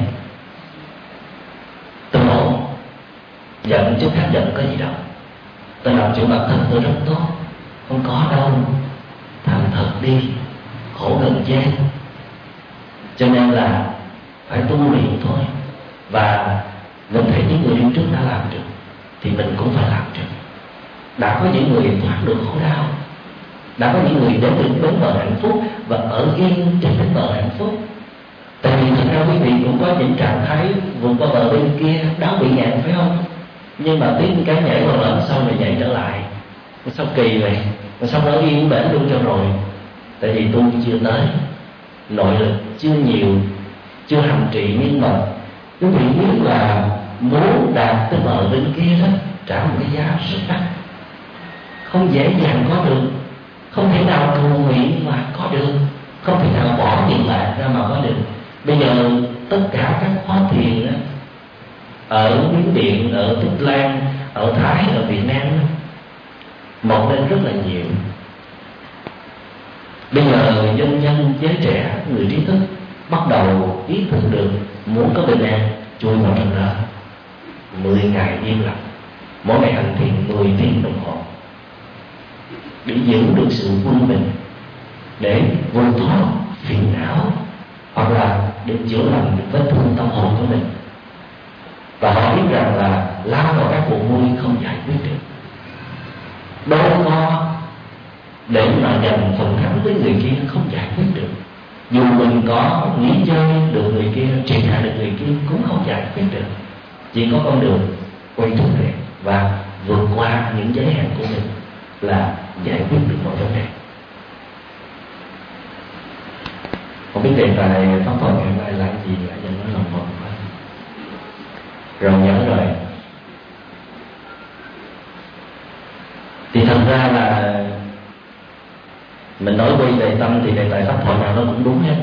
Tôi ổn, giận chứ khác giận có gì đâu. Tôi làm chuyện bản thân tôi rất tốt, không có đâu. Thành thật đi, khổ gần chết. Cho nên là phải tu luyện thôi. Và mình thấy những người đi trước đã làm được thì mình cũng phải làm được. Đã có những người thoát được khổ đau, đã có những người đến được bến bờ hạnh phúc và ở yên trên bến bờ hạnh phúc. Tại vì thật ra quý vị cũng có những trạng thái vượt qua bờ bên kia đáo bị ngạn phải không? Nhưng mà tiếng cái nhảy vào lần sau này nhảy trở lại. Sao kỳ vậy? Sao nó yên bển luôn cho rồi? Tại vì tu chưa tới, nội lực chưa nhiều, chưa hành trì. Nhưng mà quý vị biết là muốn đạt tới bờ bên kia đó trả một cái giá rất đắt, không dễ dàng có được, không thể nào cầu nguyện mà có được, không thể nào bỏ tiền bạc ra mà có được. Bây giờ tất cả các khóa thiền đó, ở Miến Điện, ở Tích Lan, ở Thái, ở Việt Nam mọc lên rất là nhiều. Bây giờ dân nhân, giới trẻ, người trí thức bắt đầu ý thức được muốn có bình an, chui vào trong đó. Mười ngày yên lặng, mỗi ngày hành thiền mười tiếng đồng hồ để giữ được sự quân bình, để vượt thoát phiền não, hoặc là để chữa lành vết thương tâm hồn của mình. Và họ biết rằng là lao vào các cuộc vui không giải quyết được, đôi co để mà giành phần thắng với người kia không giải quyết được. Dù mình có nghĩ chơi được người kia, triệt hạ được người kia cũng không giải quyết được. Chỉ có con đường quay trở về và vượt qua những giới hạn của mình là giải quyết được mọi vấn đề. Không biết đề tài pháp thuật ngày hôm nay là gì, lại dành nói lòng vòng quá. Rồi nhớ rồi. Thì thật ra là mình nói quay về tâm thì đề tài pháp thoại nào nó cũng đúng hết.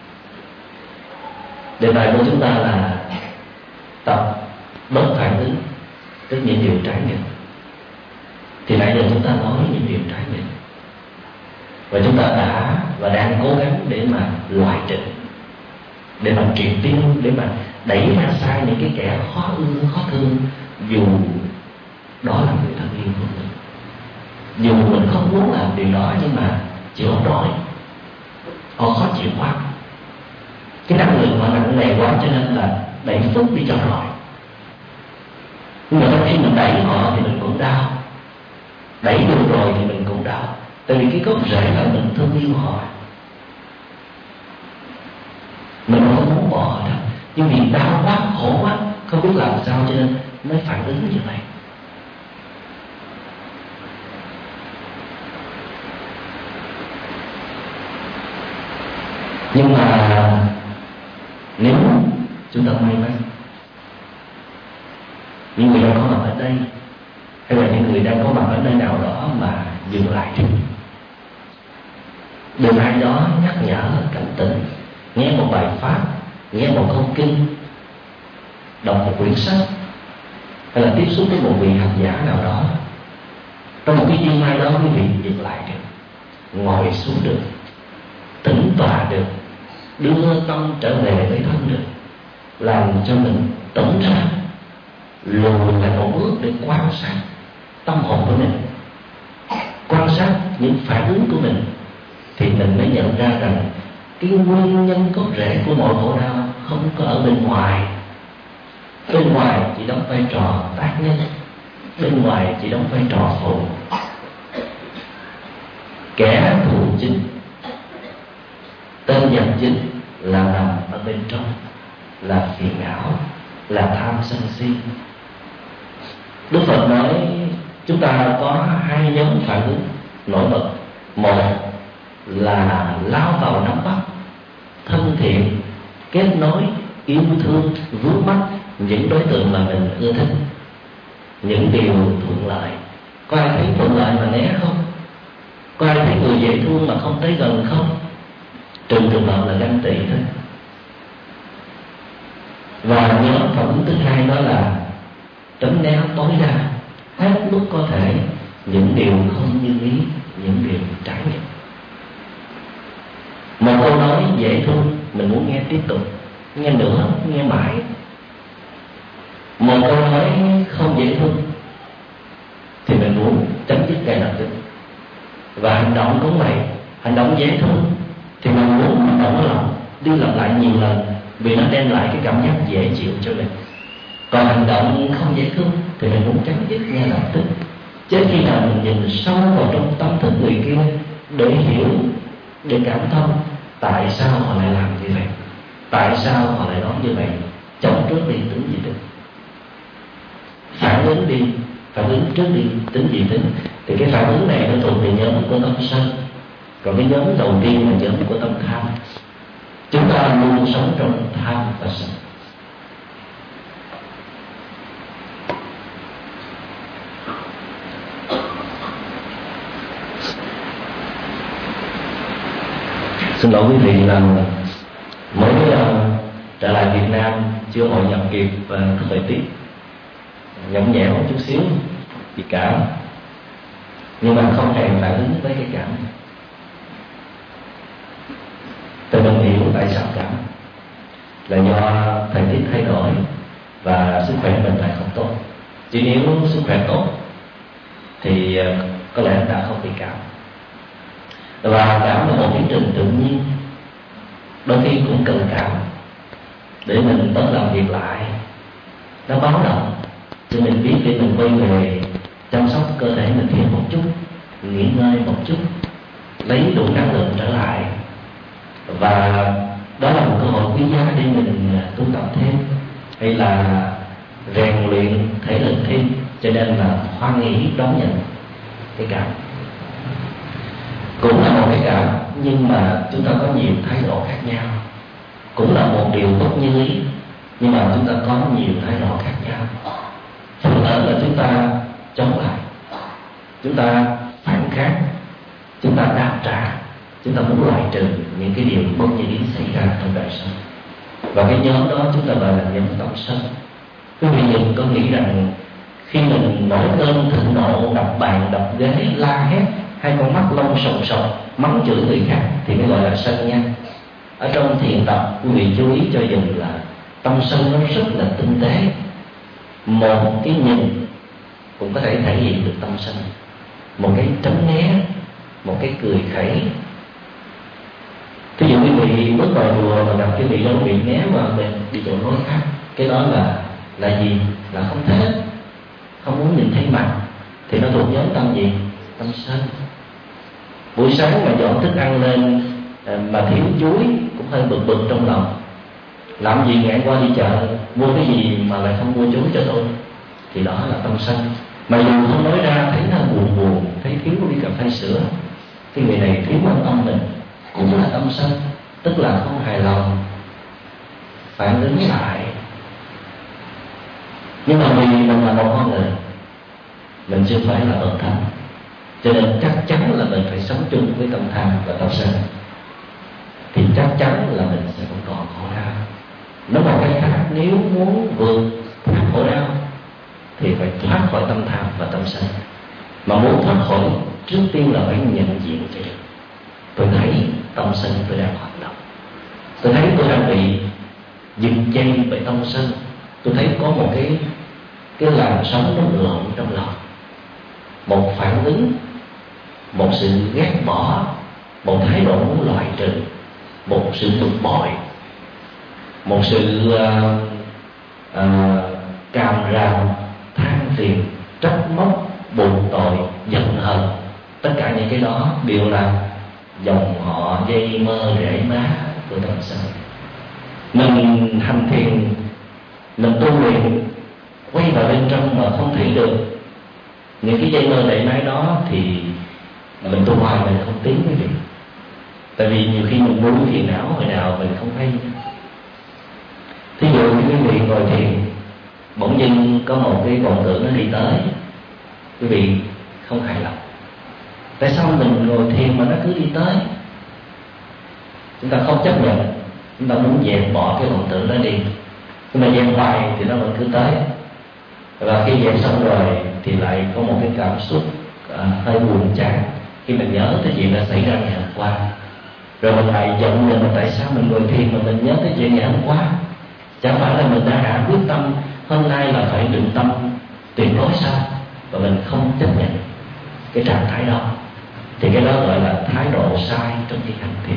Đề tài của chúng ta là tập bớt phản ứng trước những điều trái nghịch. Thì nãy giờ chúng ta nói những điều trái nghịch, và chúng ta đã và đang cố gắng để mà loại trừ, để mà triệt tiêu, để mà đẩy ra xa những cái kẻ khó ưa, khó thương, dù đó là người thân yêu của mình. Dù mình không muốn làm điều đó nhưng mà chịu không nổi, họ khó chịu quá. Cái quá cho nên là đẩy phước đi cho rồi. Nhưng mà khi mình đẩy họ thì mình cũng đau, đẩy được rồi thì mình cũng đau. Tại vì cái gốc rễ là mình thương yêu họ, mình không muốn bỏ họ đâu, nhưng vì đau quá, khổ quá, không biết làm sao cho nên mới phản ứng như vậy. Nhưng mà nếu chúng ta may mắn, những người đang có mặt ở đây, hay là những người đang có mặt ở nơi nào đó mà dừng lại đi, được ai đó nhắc nhở, cảnh tỉnh, nghe một bài pháp, nghe một câu kinh, đọc một quyển sách, hay là tiếp xúc với một vị hành giả nào đó, trong một cái duyên may đó quý vị dừng lại được, ngồi xuống được, tĩnh tọa được, đưa tâm trở về với thân được, làm cho mình tỉnh ra, lùi lại một bước để quan sát tâm hồn của mình, quan sát những phản ứng của mình, thì mình mới nhận ra rằng cái nguyên nhân gốc rễ của mọi khổ đau không có ở bên ngoài. Bên ngoài chỉ đóng vai trò tác nhân, bên ngoài chỉ đóng vai trò phụ. Kẻ thù chính, tên giặc chính là nằm ở bên trong, là phiền não, là tham sân si. Đức Phật nói chúng ta có hai nhóm phản ứng nổi bật. Một là lao vào nắm bắt, thân thiện, kết nối, yêu thương, vướng mắc những đối tượng mà mình ưa thích, những điều thuận lợi. Có ai thấy thuận lợi mà né không? Có ai thấy người dễ thương mà không tới gần không? Trừ trường hợp là ganh tị thôi. Và nhóm phản ứng thứ hai đó là tránh né tối đa hết mức có thể những điều không như ý, những điều trái nghịch. Một câu nói dễ thương mình muốn nghe tiếp tục, nghe nữa, nghe mãi. Một câu nói không dễ thương thì mình muốn chấm dứt ngay lập tức. Và hành động cũng vậy, hành động dễ thương thì mình muốn hành động ở lòng đi lặp lại nhiều lần, vì nó đem lại cái cảm giác dễ chịu cho mình. Còn hành động không dễ thương thì mình muốn chấm dứt ngay lập tức. Chứ khi nào mình nhìn sâu vào trong tâm thức người kia để hiểu, để cảm thông tại sao họ lại làm như vậy, tại sao họ lại nói như vậy, chống trước đi tính gì tính, phản ứng đi, phản ứng trước đi tính gì tính. Thì cái phản ứng này nó thuộc về nhóm của tâm sân. Còn cái nhóm đầu tiên là nhóm của tâm tham. Chúng ta luôn sống trong tham và sân. Xin lỗi quý vị là mới uh, trở lại Việt Nam, chưa hội nhập kịp và uh, thời tiết nhõng nhẽo chút xíu bị cảm, nhưng mà không hề phản ứng với cái cảm. Tôi đồng hiểu tại sao cảm là do thời tiết thay đổi và sức khỏe mình lại không tốt. Chỉ nếu sức khỏe tốt thì uh, có lẽ đã không bị cảm. Và cảm là một tiến trình tự nhiên, đôi khi cũng cần cảm để mình bớt làm việc lại. Nó báo động cho mình biết để mình quay về chăm sóc cơ thể mình thêm một chút, nghỉ ngơi một chút, lấy đủ năng lượng trở lại. Và đó là một cơ hội quý giá để mình tu tập thêm, hay là rèn luyện thể lực thêm. Cho nên là hoan nghỉ đón nhận cái cảm. Cũng là một cái cảm, nhưng mà chúng ta có nhiều thái độ khác nhau. Cũng là một điều tốt như ý, nhưng mà chúng ta có nhiều thái độ khác nhau. Phần lớn là chúng ta chống lại, chúng ta phản kháng, chúng ta đáp trả, chúng ta muốn loại trừ những cái điều bất như ý xảy ra trong đời sống. Và cái nhóm đó chúng ta gọi là nhóm tâm sân. Quý vị đừng có nghĩ rằng khi mình nổi cơn thịnh nộ, đập bàn, đập ghế, la hét, hai con mắt lông sòng sọc, mắng chửi người khác thì mới gọi là sân nha. Ở trong thiền tập, quý vị chú ý cho dùm là tâm sân nó rất là tinh tế. Một cái nhìn cũng có thể thể hiện được tâm sân. Một cái tránh né, một cái cười khẩy. Ví dụ quý vị bước vào chùa mà gặp cái vị đó bị né qua bên đi chỗ lối khác, cái đó là là gì? Là không thích, không muốn nhìn thấy mặt, thì nó thuộc nhóm tâm gì? Tâm sân. Buổi sáng mà dọn thức ăn lên mà thiếu chuối cũng hơi bực bực trong lòng, làm gì ngại qua đi chợ mua cái gì mà lại không mua chuối cho tôi, thì đó là tâm sân. Mà dù không nói ra, thấy nó buồn buồn, thấy thiếu đi cà phê sữa, cái người này thiếu quan tâm mình, cũng là tâm sân, tức là không hài lòng, phản ứng lại. Nhưng mà vì mình là một con người, mình chưa phải là bậc thánh, cho nên chắc chắn là mình phải sống chung với tâm tham và tâm sân, thì chắc chắn là mình sẽ không còn khổ đau. Nói một cái khác, nếu muốn vượt thoát khổ đau thì phải thoát khỏi tâm tham và tâm sân. Mà muốn thoát khỏi, trước tiên là phải nhận diện cho được. Tôi thấy tâm sân tôi đang hoạt động, tôi thấy tôi đang bị dừng dây bởi tâm sân, tôi thấy có một cái cái làn sóng nó lộn trong lòng, một phản ứng, một sự ghét bỏ, một thái độ muốn loại trừ, một sự bực bội, một sự uh, uh, càm ràm, than phiền, trách móc, buồn tội, giận hờn. Tất cả những cái đó đều là dòng họ dây mơ rễ má của tâm sân. Mình hành thiền, mình tu luyện, quay vào bên trong mà không thấy được những cái dây mơ rễ má đó thì mình tu hoài mình không tiến quý vị. Tại vì nhiều khi mình muốn phiền não hồi nào mình không hay. Thí dụ như quý vị ngồi thiền, bỗng dưng có một cái vọng tưởng nó đi tới, quý vị không hài lòng. Tại sao mình ngồi thiền mà nó cứ đi tới? Chúng ta không chấp nhận, chúng ta muốn dẹp bỏ cái vọng tưởng đó đi, nhưng mà dẹp hoài thì nó vẫn cứ tới. Và khi dẹp xong rồi thì lại có một cái cảm xúc à, hơi buồn chán khi mình nhớ tới chuyện đã xảy ra ngày hôm qua. Rồi mình lại giận mình, tại sao mình ngồi thiền mà mình nhớ tới chuyện ngày hôm qua? Chẳng phải là mình đã hạ quyết tâm hôm nay là phải định tâm tuyệt đối sao? Và mình không chấp nhận cái trạng thái đó, thì cái đó gọi là thái độ sai trong khi hành thiền.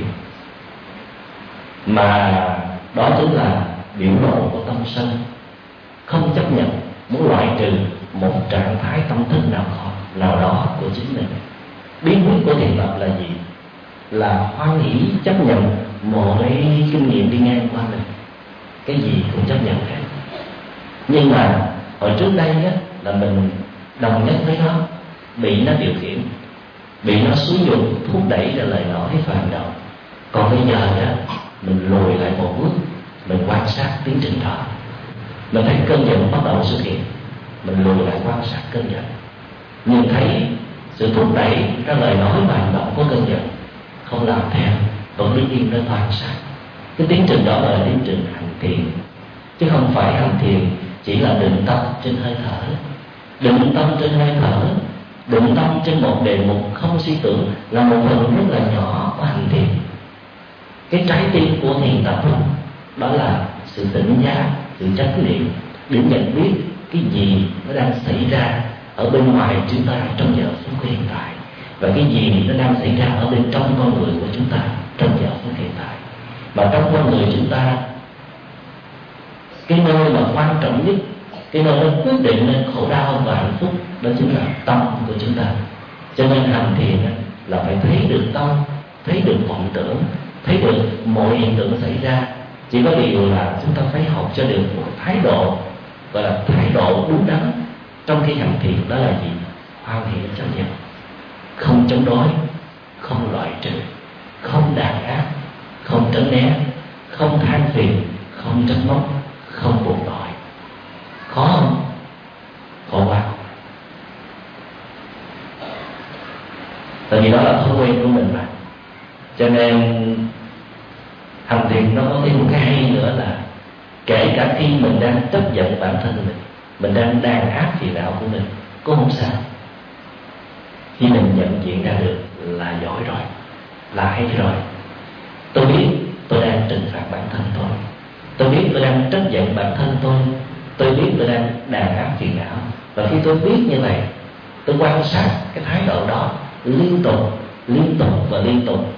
Mà đó chính là biểu lộ của tâm sân, không chấp nhận, muốn loại trừ một trạng thái tâm thức nào nào đó của chính mình. Bí quyết của thiền tập là gì? Là hoan hỷ chấp nhận mọi kinh nghiệm đi ngang qua mình, cái gì cũng chấp nhận hết. Nhưng mà hồi trước đây á, là mình đồng nhất với nó, bị nó điều khiển, bị nó xúi dục, thúc đẩy ra lời nói phản động. Còn bây giờ đó, mình lùi lại một bước, mình quan sát tiến trình đó. Mình thấy cơn giận bắt đầu xuất hiện, mình lùi lại quan sát cơn giận, nhìn thấy sự thúc đẩy ra lời nói và hành động của cơn giận, không làm theo, vẫn đứng yên để quan sát. Cái tiến trình đó là tiến trình hành thiền, chứ không phải hành thiền chỉ là định tâm trên hơi thở. Định tâm trên hơi thở, định tâm trên một đề mục không suy tưởng là một phần rất là nhỏ của hành thiền. Cái trái tim của thiền tập đó là sự tỉnh giác, sự chánh niệm, để nhận biết cái gì nó đang xảy ra ở bên ngoài chúng ta trong giờ phút hiện tại, và cái gì nó đang xảy ra ở bên trong con người của chúng ta trong giờ phút hiện tại. Mà trong con người chúng ta, cái nơi mà quan trọng nhất, cái nơi nó quyết định nên khổ đau và hạnh phúc, đó chính là tâm của chúng ta. Cho nên hành thiền là phải thấy được tâm, thấy được vọng tưởng, thấy được mọi hiện tượng xảy ra. Chỉ có điều là chúng ta phải học cho được một thái độ, gọi là thái độ đúng đắn trong khi hành thiền. Đó là gì? Hoan hỷ chấp nhận, không chống đối, không loại trừ, không đàn áp, không tránh né, không than phiền, không trách móc, không buồn tội. Khó không? Khổ quá. Tại vì đó là thói quen của mình mà. Cho nên hành thiền nó có thêm một cái hay nữa là kể cả khi mình đang chấp giận bản thân mình, mình đang đàn áp phiền não của mình, cũng không sao. Khi mình nhận diện ra được là giỏi rồi, là hay rồi. Tôi biết tôi đang trừng phạt bản thân tôi, tôi biết tôi đang trách giận bản thân tôi, tôi biết tôi đang đàn áp phiền não. Và khi tôi biết như vậy, tôi quan sát cái thái độ đó liên tục, liên tục và liên tục,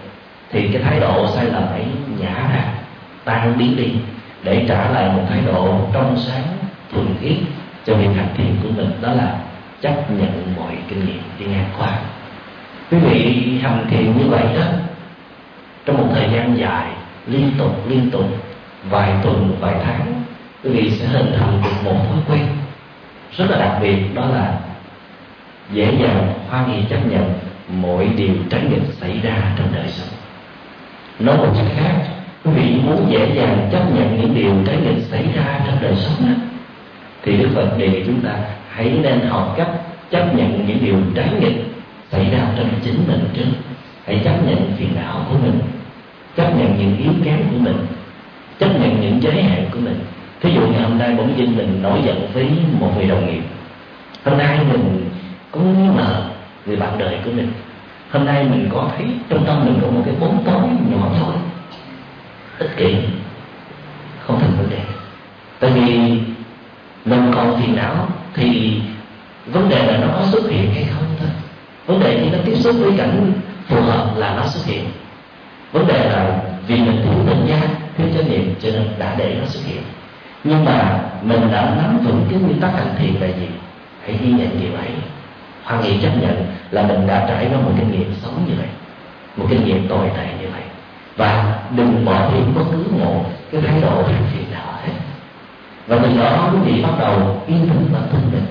thì cái thái độ sai lầm ấy nhả ra, tan biến đi, để trả lại một thái độ trong sáng thuần khiết cho việc hành thiền của mình. Đó là chấp nhận mọi kinh nghiệm đi ngang qua. Quý vị hành thiền như vậy đó, trong một thời gian dài, liên tục liên tục, vài tuần vài tháng, quý vị sẽ hình thành được một thói quen rất là đặc biệt, đó là dễ dàng hoan hỷ chấp nhận mọi điều trái nghịch xảy ra trong đời sống. Nói một cách khác, quý vị muốn dễ dàng chấp nhận những điều trái nghịch xảy ra trong đời sống đó, thì Đức Phật đề nghị chúng ta hãy nên học cách chấp nhận những điều trái nghịch xảy ra trong chính mình trước. Hãy chấp nhận phiền não của mình, chấp nhận những yếu kém của mình, chấp nhận những giới hạn của mình. Thí dụ như hôm nay bỗng dưng mình nổi giận với một người đồng nghiệp, hôm nay mình có nghi ngờ người bạn đời của mình, hôm nay mình có thấy trong tâm mình có một cái bóng tối nhỏ thôi, ích kỷ, không thành vấn đề. Tại vì mình còn phiền não thì vấn đề là nó có xuất hiện hay không thôi. Vấn đề khi nó tiếp xúc với cảnh phù hợp là nó xuất hiện. Vấn đề là vì mình thiếu tỉnh giác, thiếu chánh niệm cho nên đã để nó xuất hiện. Nhưng mà mình đã nắm vững cái nguyên tắc hành thiền là gì? Hãy ghi nhận điều ấy, hoan hỷ chấp nhận là mình đã trải qua một kinh nghiệm xấu như vậy, một kinh nghiệm tồi tệ như vậy, và đừng bỏ đi bất cứ một cái thái độ hành thiền nào hết. Và từ đó quý vị bắt đầu yêu thương bản thân mình,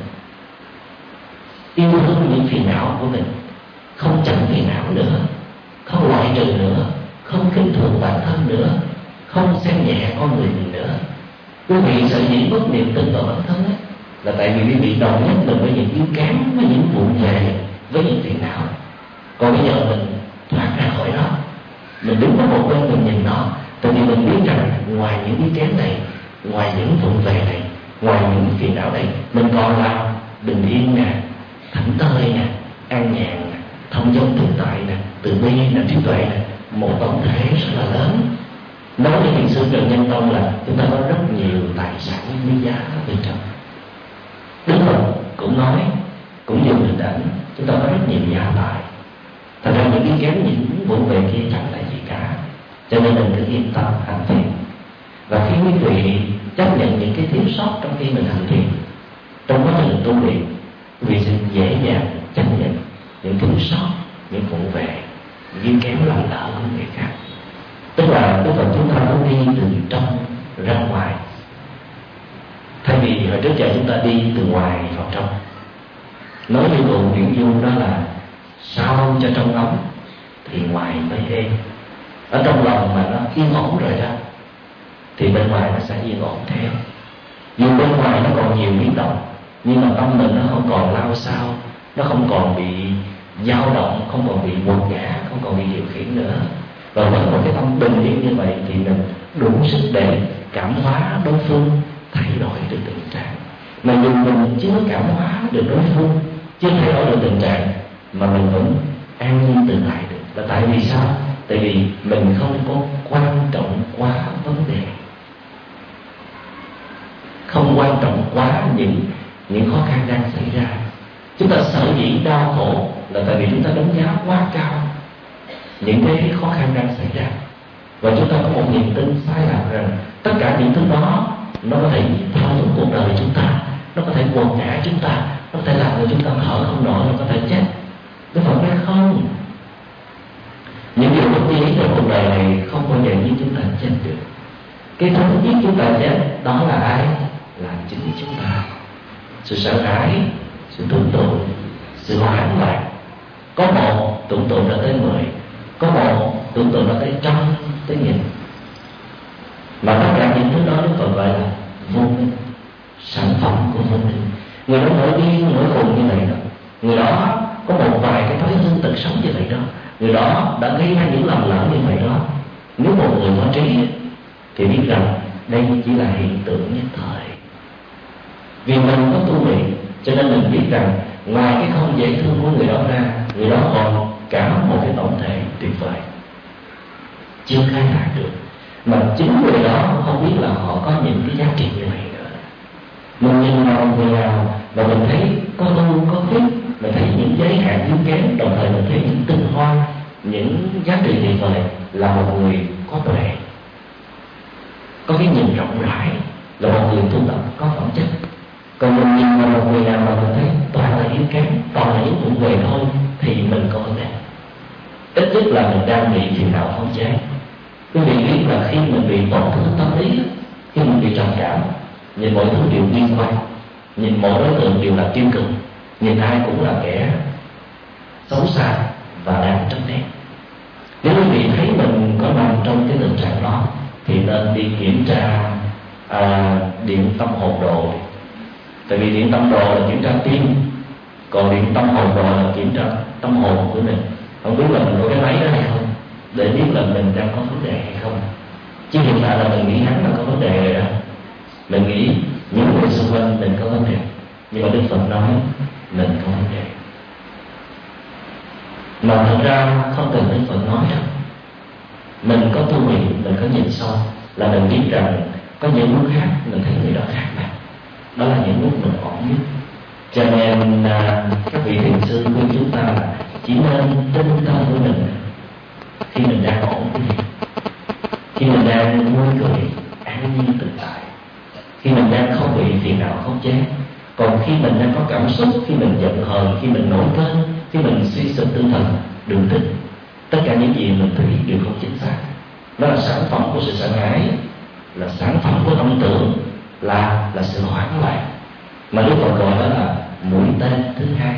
yêu thương những phiền não của mình, không chẳng phiền não nữa, không loại trừ nữa, không khinh thường bản thân nữa, không xem nhẹ con người mình nữa. Quý vị sở dĩ mất niềm tin vào bản thân ấy, là tại vì quý vị đồng nhất mình với những yếu kém, với những vụn về, với những phiền não. Còn bây giờ mình thoát ra khỏi đó, mình đứng ở một bên mình nhìn nó, tại vì mình biết rằng ngoài những yếu kém này, ngoài những vụn về này, ngoài những phiền não này, mình còn là bình yên nè, thảnh thơi nè, an nhàn nè, thông dong tự tại nè, từ bi nè, trí tuệ nè, một tổng thể rất là lớn. Nói với thiền sư Trần Nhân Tông là chúng ta có rất nhiều tài sản quý giá ở bên trong. Đức Phật cũng nói, cũng dùng hình ảnh, chúng ta có rất nhiều gia tài. Thật ra những cái kém, những vụn về kia chẳng là gì cả. Cho nên mình cứ yên tâm hành thiền. Và khi quý vị chấp nhận những cái thiếu sót trong khi mình hành thiền, trong quá trình tu luyện, quý vị sẽ dễ dàng chấp nhận những thiếu sót, những vụn về, những yếu kém lầm lỡ của người khác. Tức là Đức Phật chúng ta muốn đi từ trong ra ngoài, thay vì hồi trước giờ chúng ta đi từ ngoài vào trong. Nói như cụ Nguyễn Du đó là sao cho trong ấm thì ngoài mới êm. Ở trong lòng mà nó yên ổn rồi đó thì bên ngoài nó sẽ yên ổn theo. Dù bên ngoài nó còn nhiều biến động, nhưng mà tâm mình nó không còn lao xao, nó không còn bị dao động, không còn bị buộc ngã, không còn bị điều khiển nữa. Và với một cái tâm bình yên như vậy thì mình đủ sức để cảm hóa đối phương thay đổi được tình trạng. Mà dù mình chưa cảm hóa được đối phương, chưa thay đổi được tình trạng, mà mình vẫn an nhiên tự tại được. Là tại vì sao? Tại vì mình không có quan trọng quá vấn đề, không quan trọng quá những những khó khăn đang xảy ra. Chúng ta sở dĩ đau khổ là tại vì chúng ta đánh giá quá cao những cái khó khăn đang xảy ra, và chúng ta có một niềm tin sai lạc rằng tất cả những thứ đó nó có thể thao túng cuộc đời chúng ta, nó có thể quật ngã chúng ta, nó có thể làm cho chúng ta thở không nổi, nó có thể chết. Đức Phật nói không, những điều bất như ý trong cuộc đời này không bao giờ giúp chúng ta chết được. Cái thứ giúp chúng ta chết đó là ai? Là chính chúng ta. Sự sợ hãi, sự tưởng tượng, sự hoảng loạn. Có một tưởng tượng đã tới mười, có một tưởng tượng đã tới trăm, tới nghìn. Mà tất cả những thứ đó Đức Phật gọi là vô minh, sản phẩm của vô minh. Người đó nổi điên, nổi khùng như vậy đó, người đó có một vài cái thói hư tật xấu như vậy đó, người đó đã gây ra những lầm lỡ như vậy đó. Nếu một người có trí thì biết rằng đây chỉ là hiện tượng nhất thời. Vì mình có tu luyện cho nên mình biết rằng ngoài cái không dễ thương của người đó ra, người đó còn cả một cái tổng thể tuyệt vời chưa khai thác được, mà chính người đó không biết là họ có những cái giá trị như vậy nữa. Mình nhìn vào người nào và mình thấy có ưu có khuyết, mình thấy những giới hạn yếu kém, đồng thời mình thấy những tinh hoa, những giá trị tuyệt vời, là một người có tuệ, có cái nhìn rộng rãi, là một người tu tập có phẩm chất. Còn mình nhìn vào một người nào mà mình thấy toàn là yếu kém, toàn là những vụng về thôi, thì mình có vấn đề. Ít nhất là mình đang bị phiền não khống chế. Quý vị biết là khi mình bị tổn thương tâm lý, khi mình bị trầm cảm, nhìn mọi thứ đều liên quan, nhìn mọi đối tượng đều là tiêu cực, nhìn ai cũng là kẻ xấu xa và đang tránh né. Nếu quý vị thấy mình có nằm trong cái tình trạng đó thì nên đi kiểm tra à, điện tâm hồn đồ. Tại vì điện tâm đồ là kiểm tra tim, còn điện tâm hồn đồ là kiểm tra tâm hồn của mình. Không biết là mình có cái máy đó hay không, để biết là mình đang có vấn đề hay không. Chứ hiện tại là mình nghĩ hắn là có vấn đề rồi đó, mình nghĩ những người xung quanh mình có vấn đề, nhưng mà Đức Phật nói mình có vấn đề. Mà thật ra không cần Đức Phật nói đâu, mình có tu luyện, mình có nhìn sâu là mình biết rằng có những lúc khác mình thấy người đó khác mà. Đó là những lúc mình ổn nhất. Cho nên các vị thiền sư khuyên chúng ta là chỉ nên tinh tâm của mình khi mình đang ổn cái gì, khi mình đang vui cười an nhiên tự tại, khi mình đang không bị phiền não khống chế. Còn khi mình đang có cảm xúc, khi mình giận hờn, khi mình nổi cơn, khi mình suy sụp tinh thần, đừng thích. Tất cả những gì mình thấy đều không chính xác. Nó là sản phẩm của sự sợ hãi, là sản phẩm của tâm tưởng, là là sự hoảng loạn, mà Đức Phật gọi đó là mũi tên thứ hai.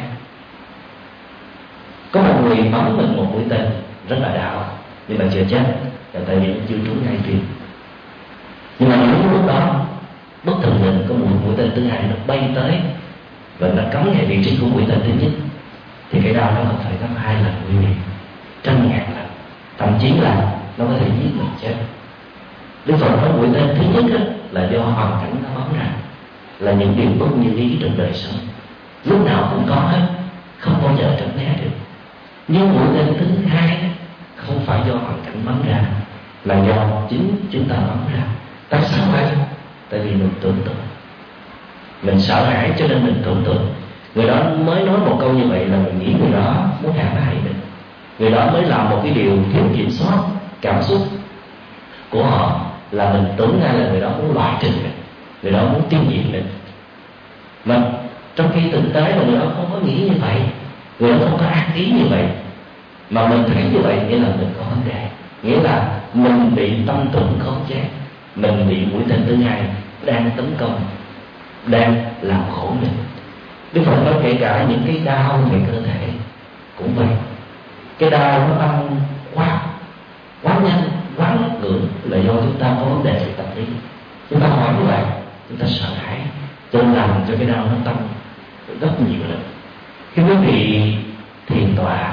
Có một người bắn mình một mũi tên rất là đạo, nhưng mà chưa chết, là tại vì nó chưa trúng ngay tim. Nhưng mà những lúc đó bất thình lình có một mũi tên thứ hai nó bay tới và nó cắm ngay vị trí của mũi tên thứ nhất, thì cái đau nó không phải gấp hai lần nguy hiểm, trăm ngàn lần, thậm chí là nó có thể giết mình chết. Đức Phật nói mũi tên thứ nhất đó, là do hoàn cảnh nó bắn ra, là những điều bất như ý trong đời sống, lúc nào cũng có hết, không bao giờ tránh né được. Nhưng mũi tên thứ hai không phải do hoàn cảnh bắn ra, là do chính chúng ta bắn ra. Tại sao vậy? Tại vì mình tưởng tượng, mình sợ hãi cho nên mình tưởng tượng. Người đó mới nói một câu như vậy là mình nghĩ người đó muốn hãm hại mình. Người đó mới làm một cái điều thiếu kiểm soát cảm xúc của họ, là mình tưởng ngay là người đó muốn loại trừ mình, người đó muốn tiêu diệt mình. Mà trong khi thực tế là người đó không có nghĩ như vậy, người đó không có ác ý như vậy, mà mình thấy như vậy nghĩa là mình có vấn đề, nghĩa là mình bị tâm tưởng khống chế, mình bị mũi tên thứ hai đang tấn công, đang làm khổ mình. Đức Phật nói kể cả những cái đau về cơ thể cũng vậy. Cái đau nó tăng quá quá nhanh, quá ngưỡng là do chúng ta có vấn đề về tâm lý. Chúng ta hoảng loạn, chúng ta sợ hãi, cho nên làm cho cái đau nó tăng rất nhiều lần. Khi quý vị thiền tọa,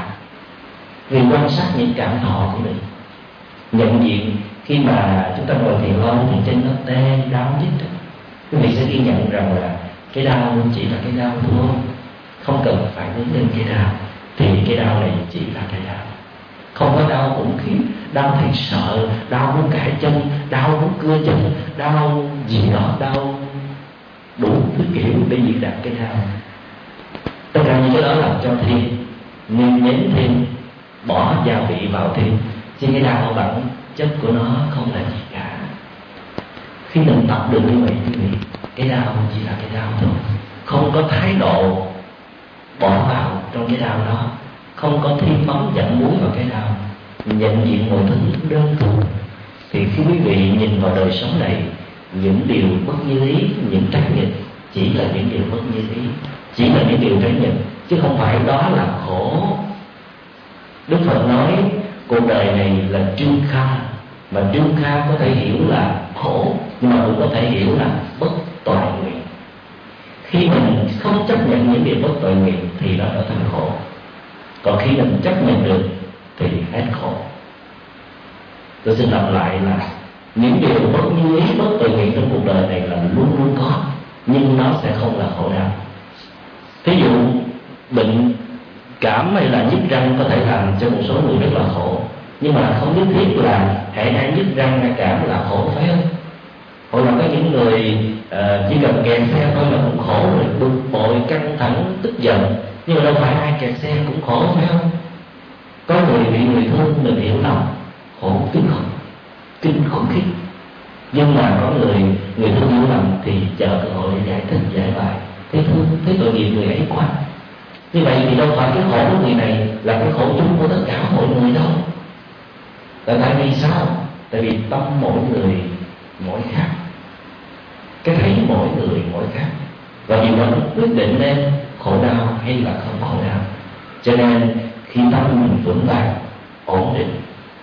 vì quan sát những cảm thọ của mình, nhận diện khi mà chúng ta ngồi thiền lâu thì chân nó tê đau nhất, quý vị sẽ ghi nhận rằng là cái đau chỉ là cái đau thôi, không cần phải hướng đến cái đau, thì cái đau này chỉ là cái đau, không có đau khủng khiếp, đau thấy sợ, đau muốn cãi chân, đau muốn cưa chân, đau gì đó, đau đủ thứ kiểu để diễn đạt cái đau. Tất cả những cái đó làm cho thêm, nêm nếm thêm, bỏ gia vị vào thêm, chứ cái đau bản chất của nó không là gì cả. Khi mình tập được như vậy thì cái đau chỉ là cái đau thôi, không có thái độ bỏ vào trong cái đau đó, không có thêm mắm dặm muối vào cái đau, nhận diện mọi thứ đơn thuần. Thì khi quý vị nhìn vào đời sống này, những điều bất như ý, những trái nghịch chỉ là những điều bất như ý, chỉ là những điều trái nghịch, chứ không phải đó là khổ. Đức Phật nói cuộc đời này là trương kha, mà trương kha có thể hiểu là khổ, nhưng mà cũng có thể hiểu là bất toại nguyện. Khi mình không chấp nhận những điều bất toại nguyện thì nó trở thành khổ, còn khi mình chấp nhận được thì hết khổ. Tôi xin lặp lại là những điều bất như ý, bất toại nguyện trong cuộc đời này là luôn luôn có, nhưng nó sẽ không là khổ đau. Thí dụ bệnh cảm hay là nhức răng có thể làm cho một số người rất là khổ, nhưng mà không nhất thiết là hãy ai nhức răng hay cảm là khổ, phải không? Hoặc là có những người uh, chỉ cần kẹt xe thôi là cũng khổ rồi, bực bội, căng thẳng, tức giận, nhưng mà đâu phải ai kẹt xe cũng khổ, phải không? Có người bị người thương mình hiểu lòng, khổ kinh khủng, kinh khủng khiếp. Nhưng mà có người người thương hiểu lầm thì chờ cơ hội để giải thích giải bài, thấy thương thấy tội nghiệp người ấy quá. Như vậy thì đâu phải cái khổ của người này là cái khổ chung của tất cả mọi người đâu. Tại tại vì sao? Tại vì tâm mỗi người mỗi khác, cái thấy mỗi người mỗi khác, và điều đó quyết định nên khổ đau hay là không khổ đau. Cho nên khi tâm mình vững vàng, ổn định,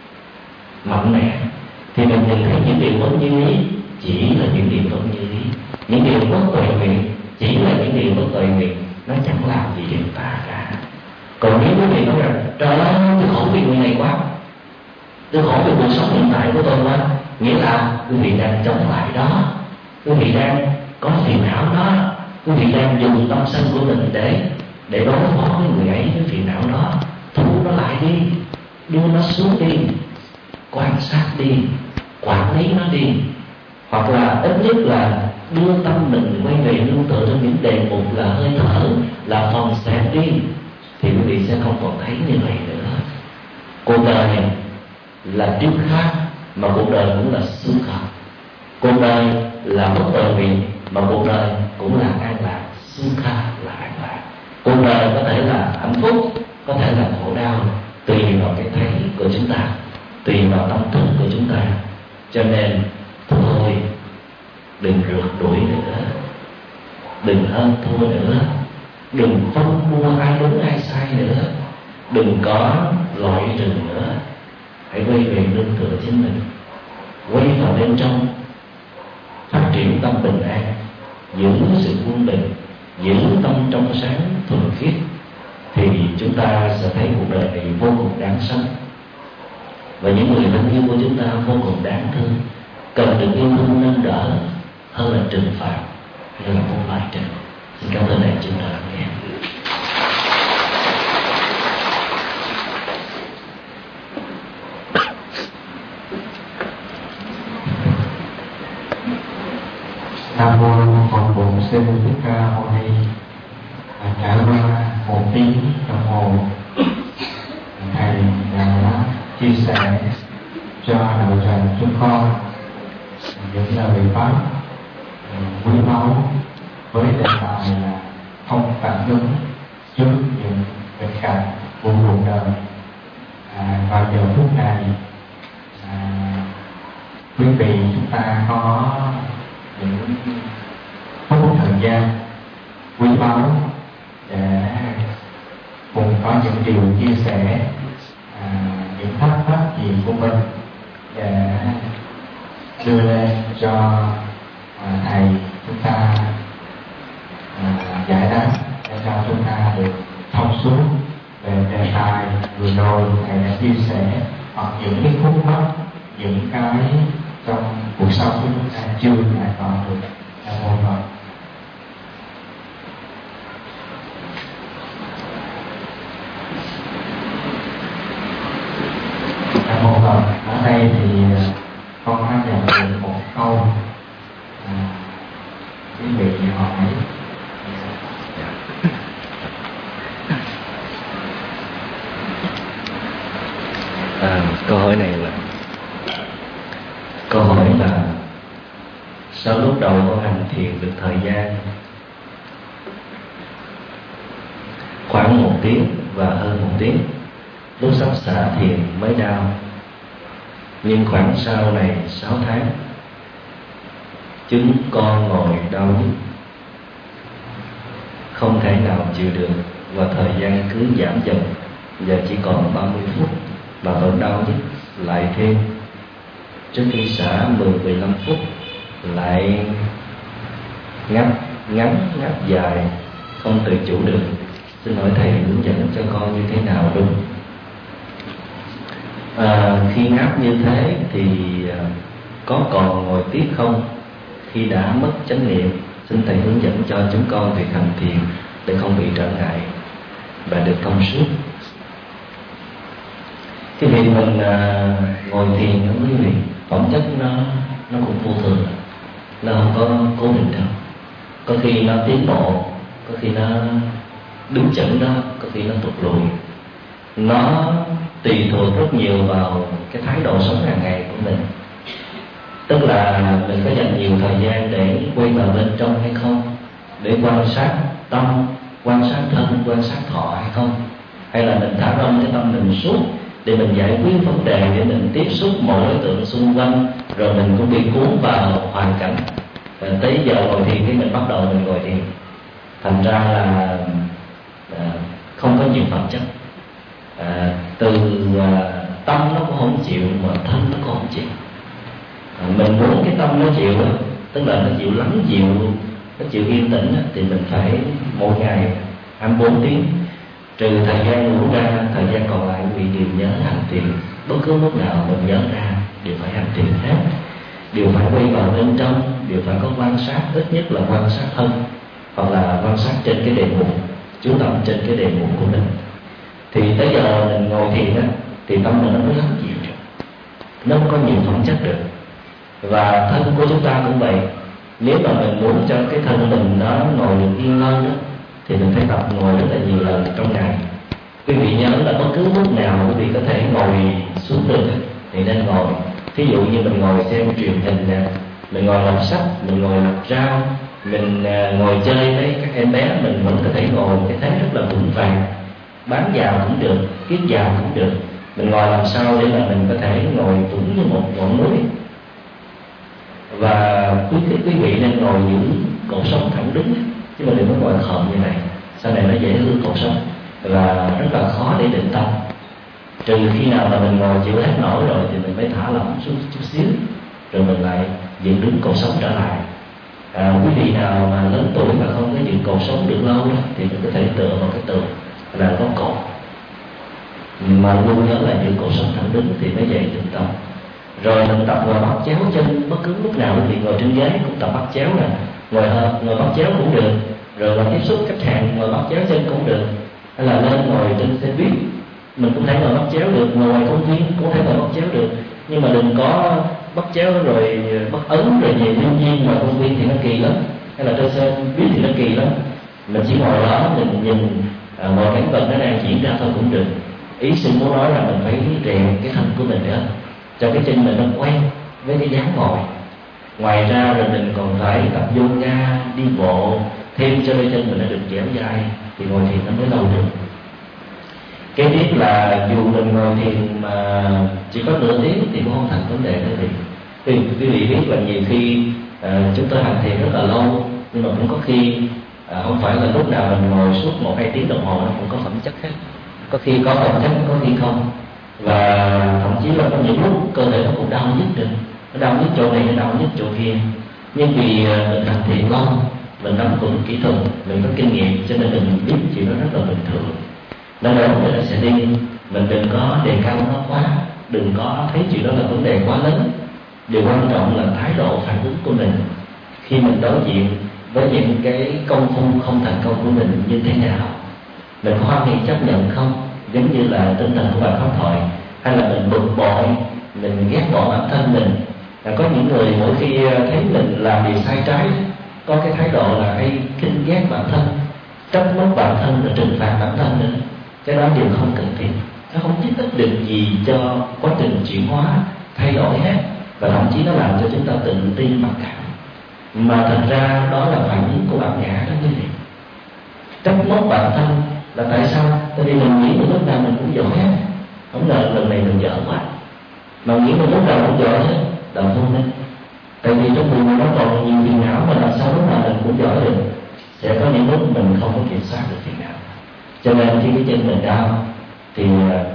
mạnh mẽ, thì mình nhìn thấy những điều bất như ý chỉ là những điều bất như ý, những điều bất tội nguyện chỉ là những điều bất tội nguyện, nó chẳng làm gì được ta cả. Còn nếu quý vị nói rằng trời ơi tôi khổ vì người này quá, tôi khổ vì cuộc sống hiện tại của tôi quá, nghĩa là quý vị đang chống lại đó, quý vị đang có phiền não đó, quý vị đang dùng tâm sân của mình để để đối phó với người ấy, với phiền não đó. Thu nó lại đi, đưa nó xuống đi, quan sát đi, quản lý nó đi, hoặc là ít nhất là đưa tâm mình quay về nương tựa trong những đề mục là hơi thở, là phòng xẹp đi, thì quý vị sẽ không còn thấy như vậy nữa. Cuộc đời này là trước khác, mà cuộc đời cũng là xương khởi. Cuộc đời là bất tội nguyện, mà cuộc đời cũng là an lạc. Xương khả là an lạc. Cuộc đời có thể là hạnh phúc, có thể là khổ đau, tùy vào cái thấy của chúng ta, tùy vào tâm thức của chúng ta. Cho nên thôi, đừng rượt đuổi nữa, đừng hơn thua nữa, đừng phân mua ai đúng ai sai nữa, đừng có loại trừ nữa. Hãy quay về nương tựa chính mình, quay vào bên trong, phát triển tâm bình an, giữ sự quân bình, giữ tâm trong sáng thuần khiết, thì chúng ta sẽ thấy cuộc đời này vô cùng đáng sống, và những người thân yêu của chúng ta vô cùng đáng thương, cần được yêu thương nâng đỡ hơn là trừng phạt hay là một bài trừng. Xin cảm ơn đại chúng ta lắng nghe. Nam mô Phật Bổn Sư Thích Ca Mâu Ni. Trải qua một tiếng đồng hồ, thầy đã chia sẻ cho đạo tràng chúng con những lời pháp quý báu với đề tài là không phản ứng trước những nghịch cảnh của cuộc đời. À, vào giờ phút này, à, quý vị chúng ta có những phút thời gian quý báu để cùng có những điều chia sẻ, à, những thắc mắc gì của mình để đưa lên cho à, thầy chúng ta à, giải đáp, để cho chúng ta được thông suốt về đề tài vừa rồi thầy đã chia sẻ, hoặc những cái khúc mắc, những cái trong cuộc sống của chúng ta chưa giải tỏa được. Nam mô Phật. Nam mô Phật. Ở đây thì con có nhận được một câu à, quý vị hỏi. À, câu hỏi này là câu hỏi là sau lúc đầu con hành thiền được thời gian khoảng một tiếng và hơn một tiếng, lúc sắp xả thiền mới đau, nhưng khoảng sau này sáu tháng chúng con ngồi đau nhức không thể nào chịu được, và thời gian cứ giảm dần, giờ chỉ còn ba mươi phút mà vẫn đau nhức lại thêm. Trước khi xả mười đến mười lăm phút lại ngắt ngắn ngắt dài, không tự chủ được. Xin hỏi thầy hướng dẫn cho con như thế nào đúng? À, khi ngáp như thế thì có còn ngồi tiếp không? Khi đã mất chánh niệm, xin thầy hướng dẫn cho chúng con việc hành thiền để không bị trở ngại và được thông suốt. Cái việc mình à, ngồi thiền đó quý vị, phẩm chất nó nó cũng vô thường, nó không có cố định đâu. Có khi nó tiến bộ, có khi nó đứng chững đó, có khi nó tụt lùi. nó tùy thuộc rất nhiều vào cái thái độ sống hàng ngày của mình. Tức là mình có dành nhiều thời gian để quay vào bên trong hay không, để quan sát tâm, quan sát thân, quan sát thọ hay không, hay là mình thả rông cái tâm mình suốt để mình giải quyết vấn đề, để mình tiếp xúc mọi đối tượng xung quanh, rồi mình cũng bị cuốn vào hoàn cảnh. Và tới giờ ngồi thiền khi mình bắt đầu mình ngồi thiền, thành ra là à, không có nhiều phẩm chất. À, từ à, tâm nó cũng không chịu, mà thân nó cũng không chịu. À, mình muốn cái tâm nó chịu đó, tức là nó chịu lắng dịu, nó chịu yên tĩnh đó, thì mình phải mỗi ngày hai mươi bốn tiếng, trừ thời gian ngủ ra, thời gian còn lại vì đều nhớ hành thiền. Bất cứ lúc nào mình nhớ ra đều phải hành thiền hết, đều phải quay vào bên trong, đều phải có quan sát, ít nhất là quan sát thân, hoặc là quan sát trên cái đề mục, chú tâm trên cái đề mục của mình. Thì tới giờ mình ngồi thiền á, thì tâm mình nó mới lắng dịu được, nó không có nhiều phẩm chất được. Và thân của chúng ta cũng vậy. Nếu mà mình muốn cho cái thân mình nó ngồi được yên lâu đó, thì mình phải tập ngồi rất là nhiều lần trong ngày. Quý vị nhớ là bất cứ lúc nào quý vị có thể ngồi xuống được thì nên ngồi. Thí dụ như mình ngồi xem truyền hình nè, mình ngồi đọc sách, mình ngồi lọc rau, mình ngồi chơi với các em bé, mình vẫn có thể ngồi cái thế rất là vững vàng. Bán vào cũng được, kiết vào cũng được. Mình ngồi làm sao để là mình có thể ngồi vững như một ngọn núi. Và quý quý vị nên ngồi giữ cột sống thẳng đứng, chứ mà đừng có ngồi khom như này, sau này nó dễ hư cột sống và rất là khó để định tâm. Trừ khi nào mà mình ngồi chịu hết nổi rồi thì mình mới thả lỏng xuống chút xíu, rồi mình lại dựng đứng cột sống trở lại. À, quý vị nào mà lớn tuổi mà không có dựng cột sống được lâu đó, thì mình có thể tựa vào cái tường là có cột, mà luôn nhớ là giữ cột sống thẳng đứng thì mới dễ định tâm. Rồi mình tập ngồi bắt chéo chân, bất cứ lúc nào thì ngồi trên ghế cũng tập bắt chéo nè, ngồi ngồi bắt chéo cũng được. Rồi mà tiếp xúc khách hàng ngồi bắt chéo chân cũng được, hay là lên ngồi trên xe buýt mình cũng thể ngồi bắt chéo được, ngồi ngoài công viên cũng thể ngồi bắt chéo được. Nhưng mà đừng có bắt chéo rồi bắt ấn rồi về thiên nhiên, ngoài công viên thì nó kỳ lắm, hay là trên xe buýt thì nó kỳ lắm. Mình chỉ ngồi đó mình nhìn à, mọi cảnh vật nó đang diễn ra thôi cũng được. Ý xin muốn nói là mình phải rèn cái thân của mình nữa, cho cái chân mình nó quen với cái dáng ngồi. Ngoài ra rồi mình còn phải tập yoga, đi bộ thêm cho đôi chân mình nó được dẻo dai, thì ngồi thiền nó mới lâu được. Cái tiếp là dù mình ngồi thiền mà chỉ có nửa tiếng thì cũng không thành vấn đề nữa. Thì quý vị biết là nhiều khi uh, chúng tôi hành thiền rất là lâu, nhưng mà cũng có khi uh, không phải là lúc nào mình ngồi suốt một hai tiếng đồng hồ nó cũng có phẩm chất hết. Có khi có phẩm chất, có khi không. Và thậm chí là có những lúc cơ thể nó cũng đau nhức được, nó đau nhức chỗ này, nó đau nhức chỗ kia. Nhưng vì mình hành thiền lâu, mình nắm vững kỹ thuật, mình có kinh nghiệm, cho nên mình biết chuyện đó rất là bình thường. Nó đâu rồi nó sẽ đi. Mình đừng có đề cao nó quá, đừng có thấy chuyện đó là vấn đề quá lớn. Điều quan trọng là thái độ phản ứng của mình khi mình đối diện với những cái công phu không thành công của mình như thế nào. Mình có hoan hỷ chấp nhận không? Giống như là tinh thần của bài pháp thoại, hay là mình bực bội, mình ghét bỏ bản thân mình. Là có những người mỗi khi thấy mình làm điều sai trái, có cái thái độ là hay khinh ghét bản thân, trách móc bản thân, rồi trừng phạt bản thân nữa. Cái đó điều không cần thiết, nó không giúp ích được gì cho quá trình chuyển hóa, thay đổi hết. Và thậm chí nó làm cho chúng ta tự tin mặc cảm. Mà thật ra đó là phản ứng của bản ngã đó quý vị. Trách móc bản thân là tại sao? Tại vì mình nghĩ một lúc nào mình cũng giỏi hết, không ngờ lần này mình dở quá. Mà nghĩ một lúc nào cũng giỏi hết, đợi thông minh. Tại vì trong người mình nó còn nhiều phiền não, mà làm sao lúc nào mình cũng giỏi được. Sẽ có những lúc mình không có kiểm soát được phiền não. Cho nên khi cái chân mình đau thì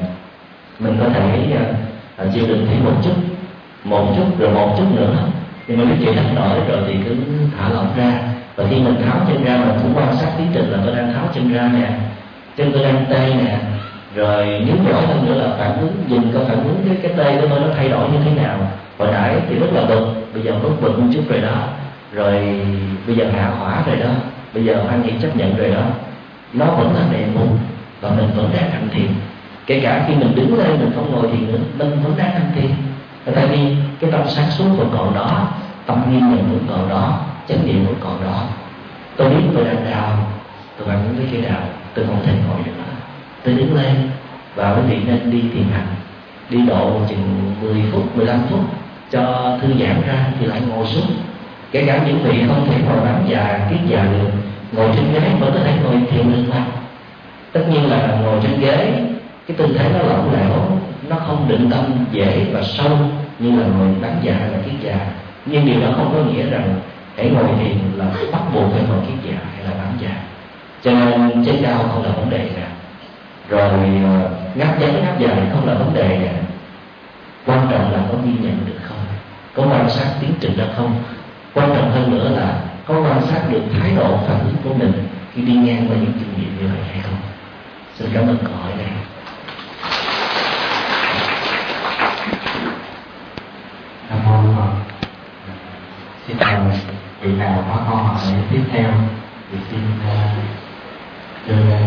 mình có thể uh, chịu đựng thêm một chút, một chút rồi một chút nữa. Nhưng mà nếu chịu hết nổi rồi thì cứ thả lỏng ra. Và khi mình tháo chân ra, mình cũng quan sát tiến trình là tôi đang tháo chân ra nè, chân tôi đang tê nè. Rồi nếu giỏi hơn nữa là phản ứng, nhìn coi phản ứng cái, cái tê của tôi nó thay đổi như thế nào. Hồi nãy thì rất là bực, bây giờ bớt bực một chút rồi đó. Rồi bây giờ hạ hỏa rồi đó, bây giờ hoan hỷ chấp nhận rồi đó. Nó vẫn là đề mục và mình vẫn đang hành thiền. Kể cả khi mình đứng lên mình không ngồi thiền nữa, mình vẫn đang hành thiền. Tại vì cái tâm sáng suốt vẫn còn đó, tâm nghi nhận vẫn còn đó, chánh niệm vẫn còn đó. Tôi biết tôi đang đau, tôi đang đứng với cái đau, tôi không thể ngồi được nữa. Tôi đứng lên, và quý vị nên đi thiền hành, đi độ chừng mười phút, mười lăm phút cho thư giãn ra thì lại ngồi xuống. Kể cả những vị không thể ngồi bán già, kiết già được, ngồi trên ghế vẫn có thể ngồi thiền được mà. Tất nhiên là ngồi trên ghế cái tư thế nó lỏng lẻo, nó không định tâm dễ và sâu như là ngồi bán già hay là kiết già. Nhưng điều đó không có nghĩa rằng hãy ngồi thiền là bắt buộc phải ngồi kiết già hay là bán già. Cho nên chế cao không là vấn đề nè, rồi ngáp ngắn ngáp dài không là vấn đề nè. Quan trọng là có ghi nhận được không, có quan sát tiến trình đó không. Quan trọng hơn nữa là có quan sát được thái độ phản ứng của mình khi đi ngang qua những kinh nghiệm như vậy hay không. Xin cảm ơn câu hỏi này. Nam mô Phật. Xin mời vị nào có câu hỏi tiếp theo thì xin đưa lên.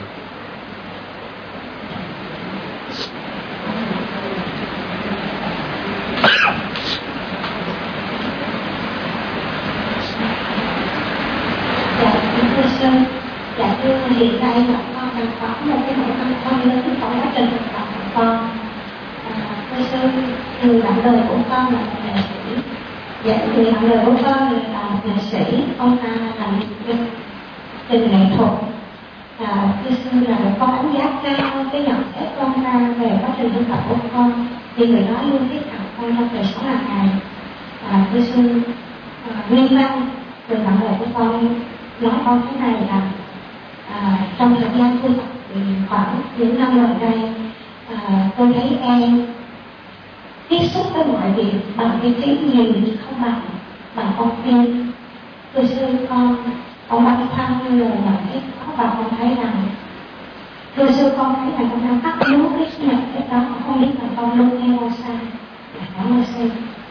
Dạ thưa, hiện nay là con đang có một cái nỗi băn khoăn lớn trong quá trình học tập của con. Thưa sư, từ bạn đời của con là một nghệ sĩ. Dạ, từ bạn đời của con là một nghệ sĩ, ông ta là một trình nghệ thuật. À, thưa sư, là con đánh giá cao cái nhận xét con ra về quá trình học tập của con, thì người đó luôn tiếp cận con trong đời sống hàng ngày. À, thưa sư, à, nguyên văn từ bạn đời của con nói con thế này là à, trong thời gian tu tập khoảng những năm gần đây, à, tôi thấy em tiếp xúc với mọi việc bằng cái trí nhiều không bằng bằng con tim. Thưa sư, con con băn khoăn rồi mà cái đó và con thấy rằng thưa sư, con thấy là con đang bắt nuốt cái nhận cái đó, không biết là con luôn hay không sai. Cảm ơn sư.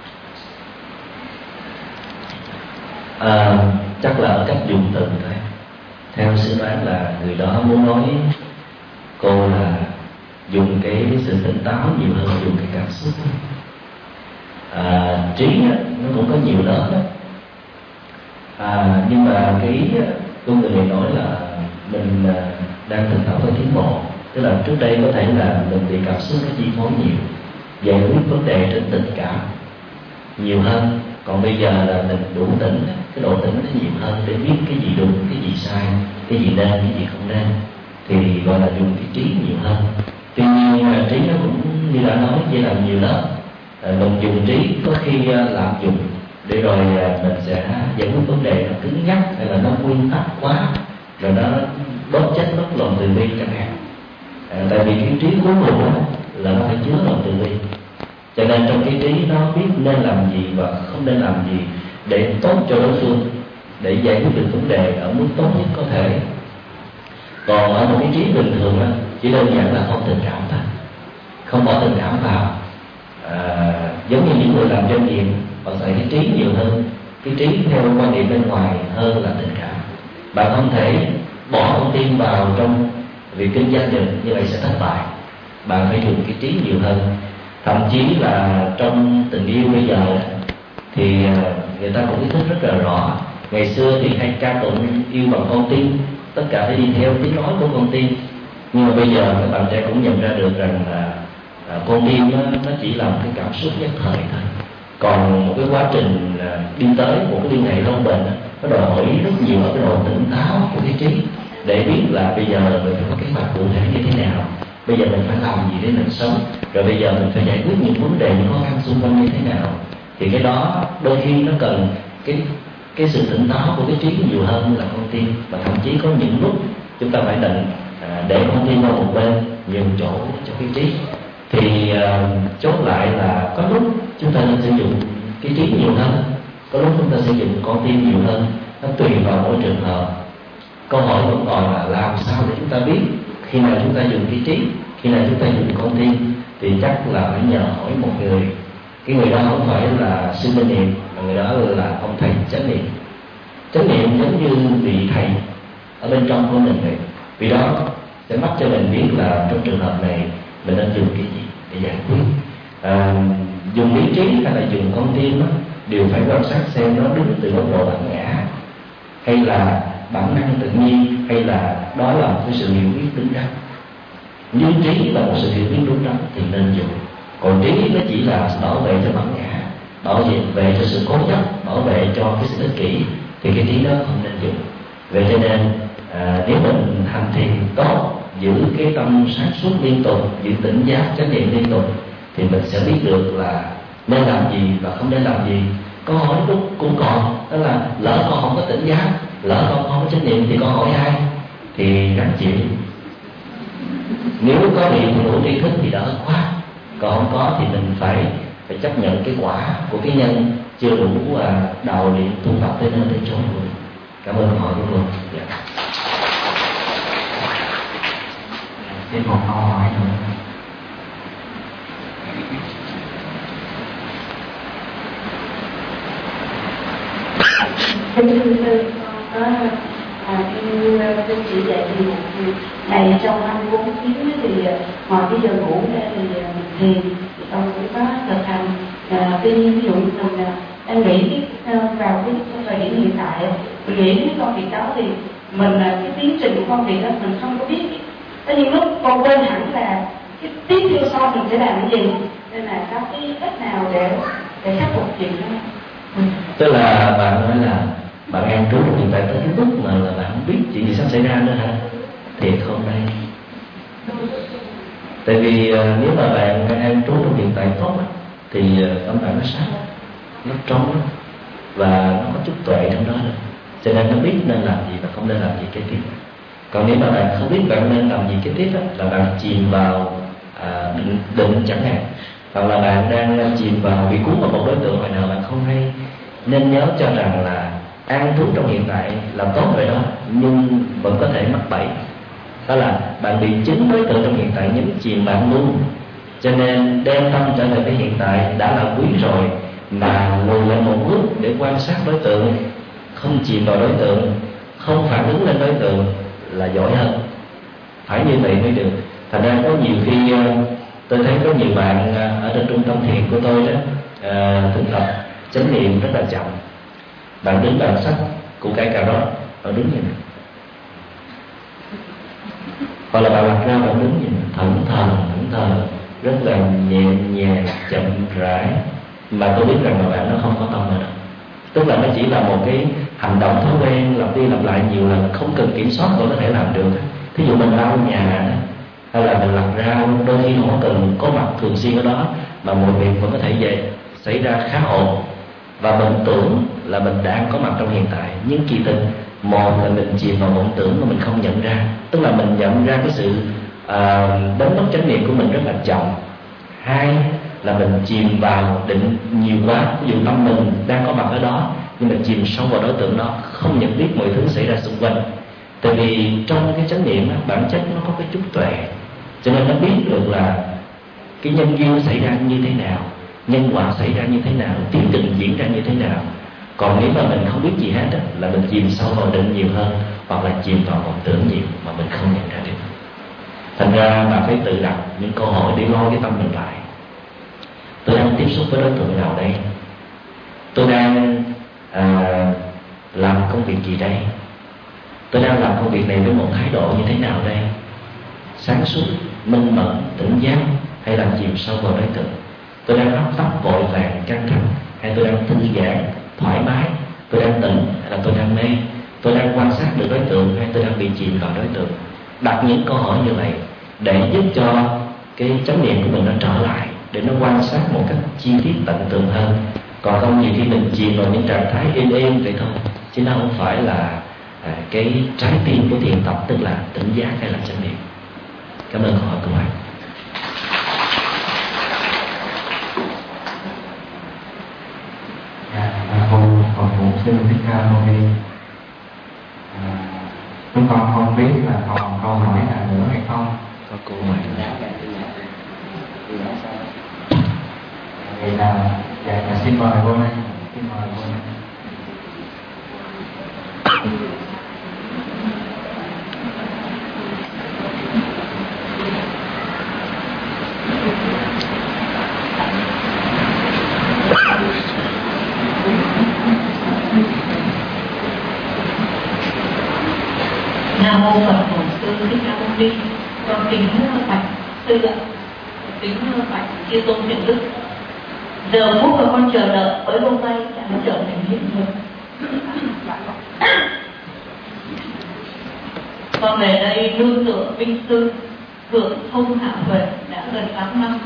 À, chắc là ở cách dùng từ thôi. Theo sư đoán là người đó muốn nói cô là dùng cái sự tỉnh táo nhiều hơn dùng cái cảm xúc. À, trí nó cũng có nhiều lớp đó. À, nhưng mà cái con người này nói là mình đang tỉnh táo và tiến bộ, tức là trước đây có thể là mình bị cảm xúc nó chi phối nhiều, giải quyết vấn đề trên tình cảm nhiều hơn. Còn bây giờ là mình đủ tỉnh, cái độ tỉnh nó nhiều hơn để biết cái gì đúng, cái gì sai, cái gì nên, cái gì không nên, thì gọi là dùng cái trí nhiều hơn. Tuy nhiên trí nó cũng như đã nói chỉ là nhiều lớp. Mình dùng trí có khi lạm dụng để rồi mình sẽ giải quyết vấn đề nó cứng nhắc hay là nó nguyên tắc quá, rồi nó đốt chết mất lòng từ bi chẳng hạn. À, tại vì cái trí cuối cùng đó là nó phải chứa lòng từ bi. Cho nên trong cái trí nó biết nên làm gì và không nên làm gì để tốt cho đối phương, để giải quyết được vấn đề ở mức tốt nhất có thể. Còn ở một cái trí bình thường đó, chỉ đơn giản là không tình cảm thôi, không bỏ tình cảm vào. À, giống như những người làm doanh nghiệp, họ xài cái trí nhiều hơn, cái trí theo quan điểm bên ngoài hơn là tình cảm. Bạn không thể bỏ thông tin vào trong việc kinh doanh được, như vậy sẽ thất bại. Bạn phải dùng cái trí nhiều hơn. Thậm chí là trong tình yêu bây giờ thì người ta cũng ý thức rất là rõ. Ngày xưa thì hay ca tụng yêu bằng con tim, tất cả phải đi theo tiếng nói của con tim. Nhưng mà bây giờ các bạn trẻ cũng nhận ra được rằng là à, con tim nó, nó chỉ là một cái cảm xúc nhất thời thôi. Còn một cái quá trình à, đi tới một cái liên hệ lâu bền, nó đòi hỏi rất nhiều ở cái độ tỉnh táo của cái trí, để biết là bây giờ mình phải có kế hoạch cụ thể như thế nào, bây giờ mình phải làm gì để mình sống, rồi bây giờ mình phải giải quyết những vấn đề, những khó khăn xung quanh như thế nào. Thì cái đó đôi khi nó cần cái cái sự tỉnh táo của cái trí nhiều hơn là con tim. Và thậm chí có những lúc chúng ta phải định à, để con tim vào một bên, nhường chỗ cho cái trí. Thì à, chốt lại là có lúc chúng ta nên sử dụng cái trí nhiều hơn, có lúc chúng ta sử dụng con tim nhiều hơn. Nó tùy vào mỗi trường hợp. Câu hỏi vẫn còn là làm sao để chúng ta biết khi nào chúng ta dùng cái trí, khi nào chúng ta dùng con tim. Thì chắc là phải nhờ hỏi một người. Cái người đó không phải là sư Minh Niệm, mà người đó là ông thầy chánh niệm. Chánh niệm giống như vị thầy ở bên trong của mình vậy. Vì đó sẽ mắt cho mình biết là trong trường hợp này mình nên dùng cái gì để giải quyết. À, dùng lý trí hay là dùng con tim đó, đều phải quan sát xem nó đứng từ góc độ bản ngã, hay là bản năng tự nhiên, hay là đó là một cái sự hiểu biết đúng đắn. như trí là một sự hiểu biết đúng đắn thì nên dùng. Còn trí nó chỉ là bảo vệ cho bản ngã, bảo vệ về cho sự cố chấp, bảo vệ cho cái sự ích kỷ, thì cái trí đó không nên dùng. Vậy cho nên à, nếu mình hành thiền tốt, giữ cái tâm sáng suốt liên tục, giữ tỉnh giác chánh niệm liên tục, thì mình sẽ biết được là nên làm gì và không nên làm gì. Câu hỏi lúc cũng còn, đó là lỡ con không có tỉnh giác, lỡ con không có chánh niệm thì con hỏi ai? Thì gắng chịu. Nếu có bị đủ tri thức thì đỡ quá, còn không có thì mình phải phải chấp nhận cái quả của cái nhân chưa đủ và đào luyện tu tập tới nơi tới chốn rồi. Cảm ơn câu hỏi của cô. Dạ. Thêm một câu hỏi nữa. Thưa sư, con có à, như sư chỉ dạy thì một ngày trong hai mươi bốn tiếng thì ngoài cái giờ ngủ ra thì mình thiền, thì con cũng có thực hành. À, tuy nhiên ví dụ mình đang nghĩ vào cái thời điểm hiện tại, mình nghĩ cái công việc đó thì mình cái tiến trình của công việc đó mình không có biết. Có những lúc con quên hẳn là cái tiếp theo sau mình sẽ làm cái gì, nên là có cái cách nào để để khắc phục chuyện đó? Tức là bạn nói là bạn an trú hiện tại tới cái lúc mà là bạn không biết chuyện gì sắp xảy ra nữa hả? Thiệt không đây? Tại vì uh, nếu mà bạn an trú trong hiện tại tốt thì uh, tâm bạn nó sáng, nó trong đó, và nó có chút tuệ trong đó rồi. Cho nên nó biết nên làm gì và không nên làm gì kế tiếp. Còn nếu mà bạn không biết bạn nên làm gì kế tiếp đó, là bạn chìm vào à, định, định chẳng hạn, hoặc là bạn đang chìm vào bị cuốn vào một đối tượng hồi nào bạn không hay, nên nhớ cho rằng là an trú trong hiện tại là tốt rồi đó, nhưng vẫn có thể mắc bẫy. Đó là bạn bị chính đối tượng trong hiện tại nhấn chìm bạn luôn. Cho nên đem tâm trở lại với hiện tại đã là quý rồi, mà lùi lại một bước để quan sát đối tượng, không chìm vào đối tượng, không phản ứng lên đối tượng là giỏi hơn. Phải như vậy mới được. Thành ra có nhiều khi tôi thấy có nhiều bạn ở trên trung tâm thiền của tôi đó thực tập chánh niệm rất là chậm. Bạn đứng bàn sách củ cải cà rốt, bạn đứng nhìn, hoặc là bạn lật ra bạn đứng nhìn thẫn thờ thẫn thờ rất là nhẹ nhàng chậm rãi, mà tôi biết rằng là bạn nó không có tâm ở đâu. Tức là nó chỉ là một cái hành động thói quen lặp đi lặp lại nhiều lần, không cần kiểm soát vẫn có thể làm được. Thí dụ mình lau nhà hay là mình lặt rau, đôi khi không cần có mặt thường xuyên ở đó mà mọi việc vẫn có thể về xảy ra khá ổn, và mình tưởng là mình đang có mặt trong hiện tại. Nhưng kỳ thực một là mình chìm vào vọng tưởng mà mình không nhận ra, tức là mình nhận ra cái sự à, đánh mất chánh niệm của mình rất là chậm. Hai là mình chìm vào định nhiều quá, ví dụ tâm mình đang có mặt ở đó nhưng mà chìm sâu vào đối tượng đó, không nhận biết mọi thứ xảy ra xung quanh. Tại vì trong cái chánh niệm đó, bản chất nó có cái chút tuệ, cho nên nó biết được là cái nhân duyên xảy ra như thế nào, nhân quả xảy ra như thế nào, tiến trình diễn ra như thế nào. Còn nếu mà mình không biết gì hết đó, là mình chìm sâu vào định nhiều hơn, hoặc là chìm vào vọng tưởng nhiều mà mình không nhận ra được. Thành ra bạn phải tự đặt những câu hỏi để lo cái tâm mình lại. Tôi đang tiếp xúc với đối tượng nào đây? Tôi đang à, làm công việc gì đây? Tôi đang làm công việc này với một thái độ như thế nào đây? Sáng suốt, minh mẫn, tỉnh giác, hay là chìm sâu vào đối tượng? Tôi đang hấp tấp vội vàng căng thẳng, hay tôi đang thư giãn, thoải mái? Tôi đang tỉnh hay là tôi đang mê? Tôi đang quan sát được đối tượng hay tôi đang bị chìm vào đối tượng? Đặt những câu hỏi như vậy để giúp cho cái chánh niệm của mình nó trở lại, để nó quan sát một cách chi tiết tận tường hơn. Còn không nhiều khi mình chìm vào những trạng thái êm êm vậy thôi, chứ nó không phải là à, cái trái tim của thiền tập, tức là tỉnh giác hay là chánh niệm. Cảm ơn câu hỏi của bạn. Dạ, cô còn phụ sư Thích Ca Mâu Ni. Chúng con không biết là còn câu hỏi nào nữa hay không? Có câu hỏi nữa. Vậy là dạ, dạ, xin mời cô này, xin mời cô này. Nam mô Phật Bổn Sư Thích Ca Mâu Ni. Con kính bạch sư ạ, kính bạch chư tôn thiện đức. Giờ phút mà con chờ đợi với hôm nay đã trở thành hiện thực. Con về đây nương tựa vinh sư thượng thông hạ huệ đã gần tám năm.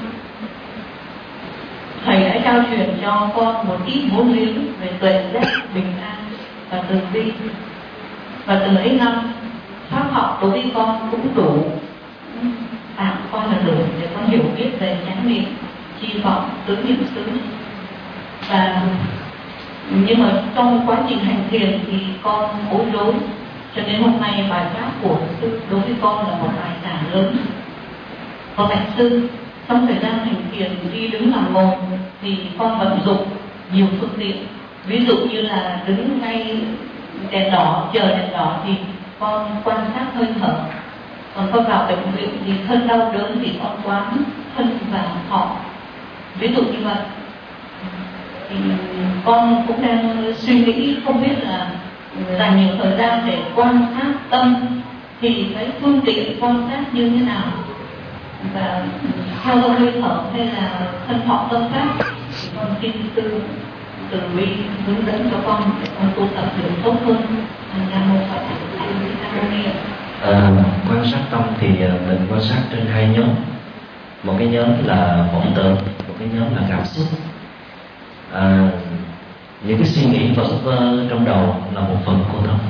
Thầy đã trao truyền cho con một ít vốn liếng về tuệ giác, bình an và từ bi. Và từ ấy năm pháp học đối với con cũng đủ, tạm coi là đủ để con hiểu biết về chánh niệm, chi vọng, tứ niệm xứ. Và nhưng mà trong quá trình hành thiền thì con bối rối, cho nên hôm nay bài pháp của sư đối với con là một bài giảng lớn. Còn bạch sư, trong thời gian hành thiền đi đứng nằm ngồi thì con vận dụng nhiều phương tiện. Ví dụ như là đứng ngay đèn đỏ, chờ đèn đỏ thì con quan sát hơi thở. Còn con vào bệnh viện thì thân đau đớn thì con quán thân và thọ. Ví dụ như vậy. Thì con cũng đang suy nghĩ không biết là dành nhiều thời gian để quan sát tâm thì cái phương tiện quan sát như thế nào, và theo dõi hơi thở hay là thân thọ tâm pháp, thì con xin sư từ bi hướng dẫn cho con để con tu tập được tốt hơn. Nam mô Phật. Nam mô Ni. À, quan sát tâm thì mình quan sát trên hai nhóm. Một cái nhóm là vọng tưởng, một cái nhóm là cảm xúc. À, những cái suy nghĩ vẩn vơ trong đầu là một phần của tâm.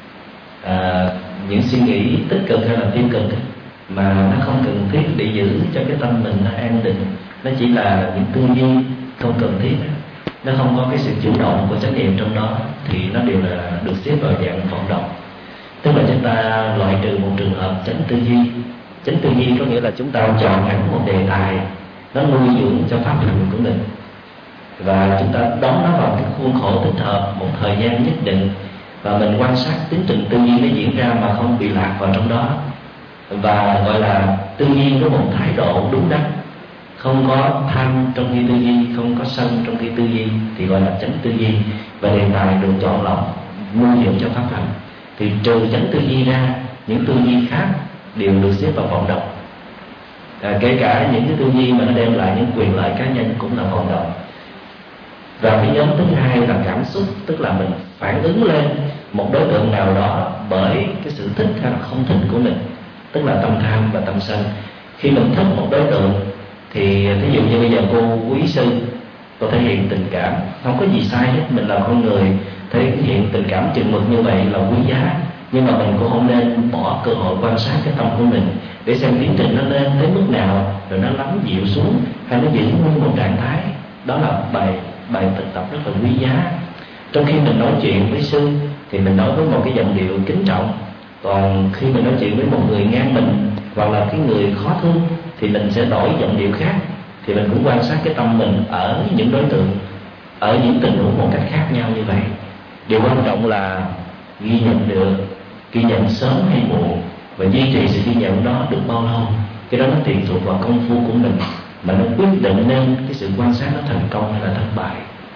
À, những suy nghĩ tích cực hay là tiêu cực mà nó không cần thiết để giữ cho cái tâm mình nó an định, nó chỉ là những tư duy không cần thiết, nó không có cái sự chủ động của chánh niệm trong đó, thì nó đều là được xếp vào dạng vọng động. Tức là chúng ta loại trừ một trường hợp chánh tư duy. Chánh tư duy có nghĩa là chúng ta chọn hẳn một đề tài nó nuôi dưỡng cho pháp hành của mình, và chúng ta đón nó vào cái khuôn khổ thích hợp một thời gian nhất định, và mình quan sát tiến trình tư duy nó diễn ra mà không bị lạc vào trong đó, và gọi là tư duy có một thái độ đúng đắn, không có tham trong khi tư duy, không có sân trong khi tư duy, thì gọi là chánh tư duy, và đề tài được chọn lọc nuôi dưỡng cho pháp hành. Thì trừ chánh tư duy ra, những tư duy khác đều được xếp vào vọng động. À, kể cả những cái tư duy mà nó đem lại những quyền lợi cá nhân cũng là vọng động. Và cái nhóm thứ hai là cảm xúc, tức là mình phản ứng lên một đối tượng nào đó bởi cái sự thích hay là không thích của mình, tức là tâm tham và tâm sân. Khi mình thích một đối tượng thì ví dụ như bây giờ cô quý sư, cô thể hiện tình cảm, không có gì sai hết, mình là con người thể hiện tình cảm chừng mực như vậy là quý giá, nhưng mà mình cũng không nên bỏ cơ hội quan sát cái tâm của mình để xem tiến trình nó lên tới mức nào, rồi nó lắng dịu xuống hay nó giữ nguyên một trạng thái. Đó là bài bài thực tập rất là quý giá. Trong khi mình nói chuyện với sư thì mình nói với một cái giọng điệu kính trọng, còn khi mình nói chuyện với một người ngang mình hoặc là cái người khó thương thì mình sẽ đổi giọng điệu khác. Thì mình cũng quan sát cái tâm mình ở những đối tượng, ở những tình huống một cách khác nhau như vậy. Điều quan trọng là ghi nhận được, ghi nhận sớm hay muộn, và duy trì sự ghi nhận đó được bao lâu. Cái đó nó tùy thuộc vào công phu của mình, mà nó quyết định nên cái sự quan sát nó thành công hay là thất bại.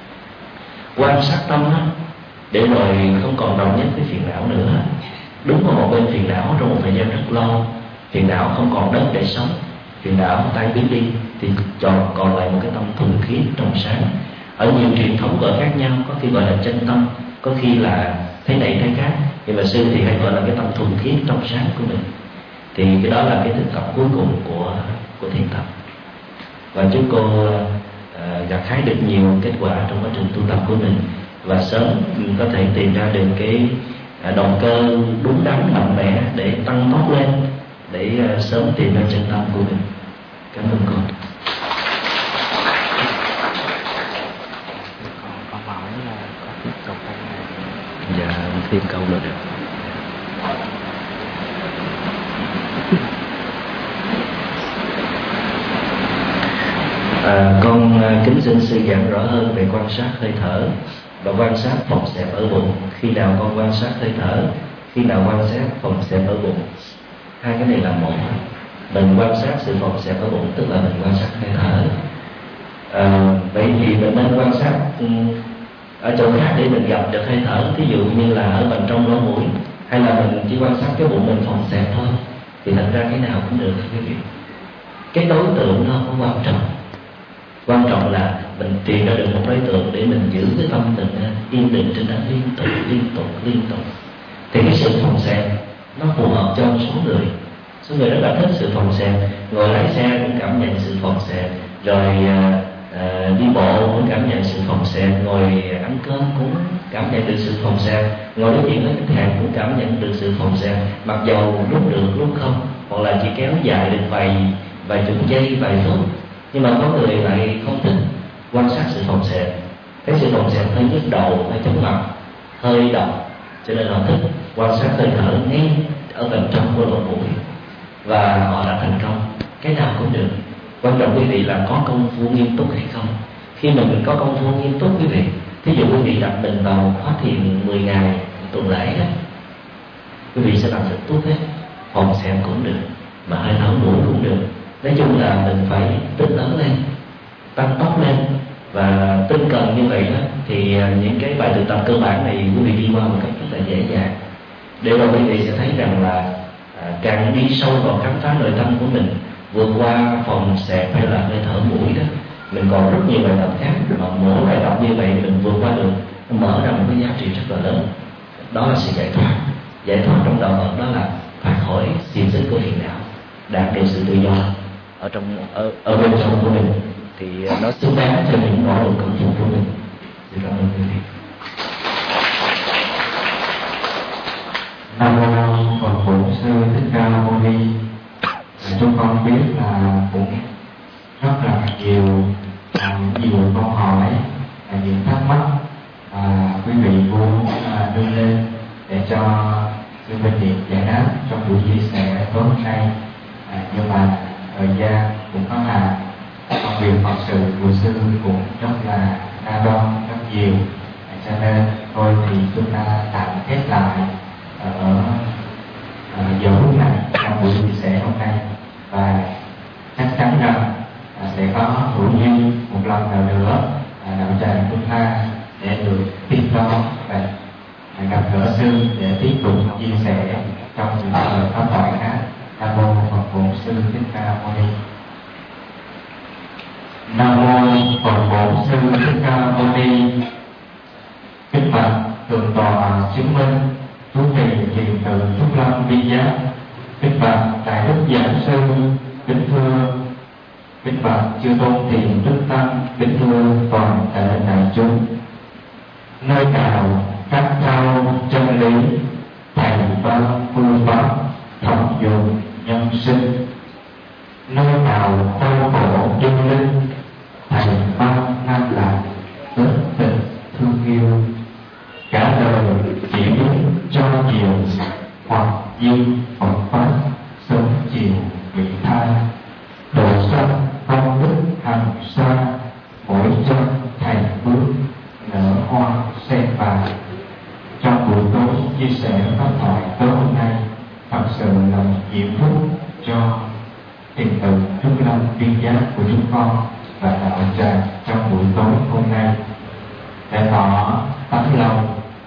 Quan sát tâm đó, để rồi không còn đồng nhất với phiền não nữa. Đúng vào một bên phiền não trong một thời gian rất lâu, phiền não không còn đất để sống, phiền não tan biến đi, thì còn còn lại một cái tâm thuần khiết trong sáng. Ở nhiều truyền thống gọi khác nhau, có khi gọi là chân tâm, có khi là thế này thế khác, nhưng mà sư thì hay gọi là cái tâm thuần khiết trong sáng của mình. Thì cái đó là cái thực tập cuối cùng của của thiền tập. Và chúc cô uh, gặt hái được nhiều kết quả trong quá trình tu tập của mình, và sớm có thể tìm ra được cái uh, động cơ đúng đắn mạnh mẽ để tăng tốc lên, để uh, sớm tìm ra chân tâm của mình. Cảm ơn cô. Con hỏi là có tiếp tục không? Dạ, thêm câu nữa được. À, con kính xin sư giảng rõ hơn về quan sát hơi thở và quan sát phòng xẹp ở bụng. Khi nào con quan sát hơi thở, khi nào quan sát phòng xẹp ở bụng. Hai cái này là một. Mình quan sát sự phòng xẹp ở bụng tức là mình quan sát hơi thở. À, vậy thì mình nên quan sát ở chỗ khác để mình gặp được hơi thở. Ví dụ như là ở bên trong lỗ mũi, hay là mình chỉ quan sát cái bụng mình phòng xẹp thôi. thì thành ra cái nào cũng được quý vị. Cái đối tượng nó không quan trọng, quan trọng là mình tìm ra được một đối tượng để mình giữ cái tâm mình yên định trên đó liên tục liên tục liên tục. Thì cái sự phòng xẹp nó phù hợp cho một số người. Số người rất là thích sự phòng xẹp, ngồi lái xe cũng cảm nhận sự phòng xẹp, rồi à, à, đi bộ cũng cảm nhận sự phòng xẹp, ngồi ăn cơm cũng cảm nhận được sự phòng xẹp, ngồi nói chuyện với khách hàng cũng cảm nhận được sự phòng xẹp, mặc dầu lúc được lúc không, hoặc là chỉ kéo dài được vài vài chục giây vài phút. Nhưng mà có người lại không thích quan sát sự phòng xẹp, cái sự phòng xẹp hơi nhức đầu, hơi chóng mặt, hơi độc, cho nên họ thích quan sát hơi thở ngay ở bên trong của lỗ mũi, và họ đã thành công. Cái nào cũng được, quan trọng quý vị là có công phu nghiêm túc hay không. Khi mà mình có công phu nghiêm túc quý vị, thí dụ quý vị đặt mình vào khóa thiền mười ngày tuần lễ đó, quý vị sẽ làm được tốt hết. Phòng xẹp cũng được, mà hơi thở mũi cũng được. Nói chung là mình phải tinh tấn lên, tăng tốc lên, và tinh cần như vậy đó, thì những cái bài thực tập cơ bản này quý vị đi qua một cách rất là dễ dàng. Để rồi quý vị sẽ thấy rằng là à, càng đi sâu vào khám phá nội tâm của mình, vượt qua phòng xẹp hay là hơi thở mũi đó, mình còn rất nhiều bài tập khác, mà mỗi bài tập như vậy mình vượt qua được, nó mở ra một cái giá trị rất là lớn. Đó là sự giải thoát. Giải thoát trong đạo Phật đó là thoát khỏi xiềng xích của phiền não, đạt được sự tự do ở trong ở, ở bên trong của mình, thì nó xứng đáng cho những nỗ lực công phu của mình. Xin cảm ơn quý vị. Nam mô Phật Bổn Sư Thích Ca Mâu Ni. Chúng con biết là cũng rất là nhiều à, nhiều câu hỏi, à, nhiều thắc mắc à, quý vị muốn à, đưa lên để cho sư Minh Điệp giải đáp trong buổi chia sẻ tối hôm nay. À, nhưng mà thời gian cũng có hạn, công việc Phật sự của sư cũng rất là đa đoan, rất nhiều, à, cho nên thôi thì chúng ta tạm khép lại ở à, giờ phút này trong buổi chia sẻ hôm nay, và chắc chắn rằng à, sẽ có hữu duyên một lần nào nữa à, đạo tràng chúng ta để được tiếp đón và à, gặp gỡ sư để tiếp tục chia sẻ trong những lời pháp thoại khác. Nam mô Phật Bổn Sư Thích Ca Mâu Ni. Nam mô Phật Bổn Sư Thích Ca Mâu Ni. Kính bạch thượng tọa chứng minh chủ trì thiền tự Trúc Lâm Vi Giác. Kính bạch đại đức giảng sư. Kính thưa kính bạch chư tôn thiền đức tăng. Kính thưa toàn thể đại chúng. Nơi nào các thao chân lý, thầy ban phương pháp thập dụng nhân sinh, nơi nào đau khổ chân linh, thầy ban nam lạc tết tình thương yêu. Cả đời chỉ biết cho nhiều, hoặc duyên Phật pháp sớm chiều vị tha. Độ sanh công đức hằng xa, mỗi chân thầy bước nở hoa sen vàng. Trong buổi tối chia sẻ pháp thoại tối hôm nay thật sự là một diễm phúc cho thiền tự Trúc Lâm Vi Giác của chúng con và đạo tràng trong buổi tối hôm nay, để tỏ tấm lòng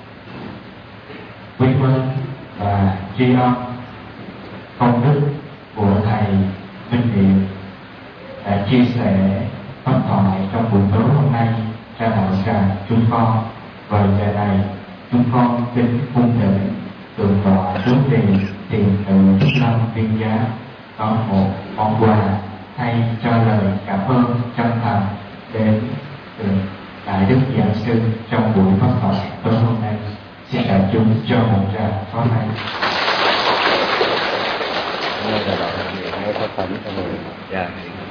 quý mến và tri ân công đức của thầy Minh Điệp đã chia sẻ pháp thoại trong buổi tối hôm nay cho đạo tràng chúng con. Và giờ này chúng con kính cung thỉnh thượng tọa chủ trì thiền tự Trúc Lâm Vi Giác có một món quà hay cho lời cảm ơn chân thành đến từ đại đức giảng sư trong buổi pháp thoại tối hôm nay. Xin đại chúng cho một tràng pháo tay. Đây là đạo nghe pháp phẩm cho người. Dạ.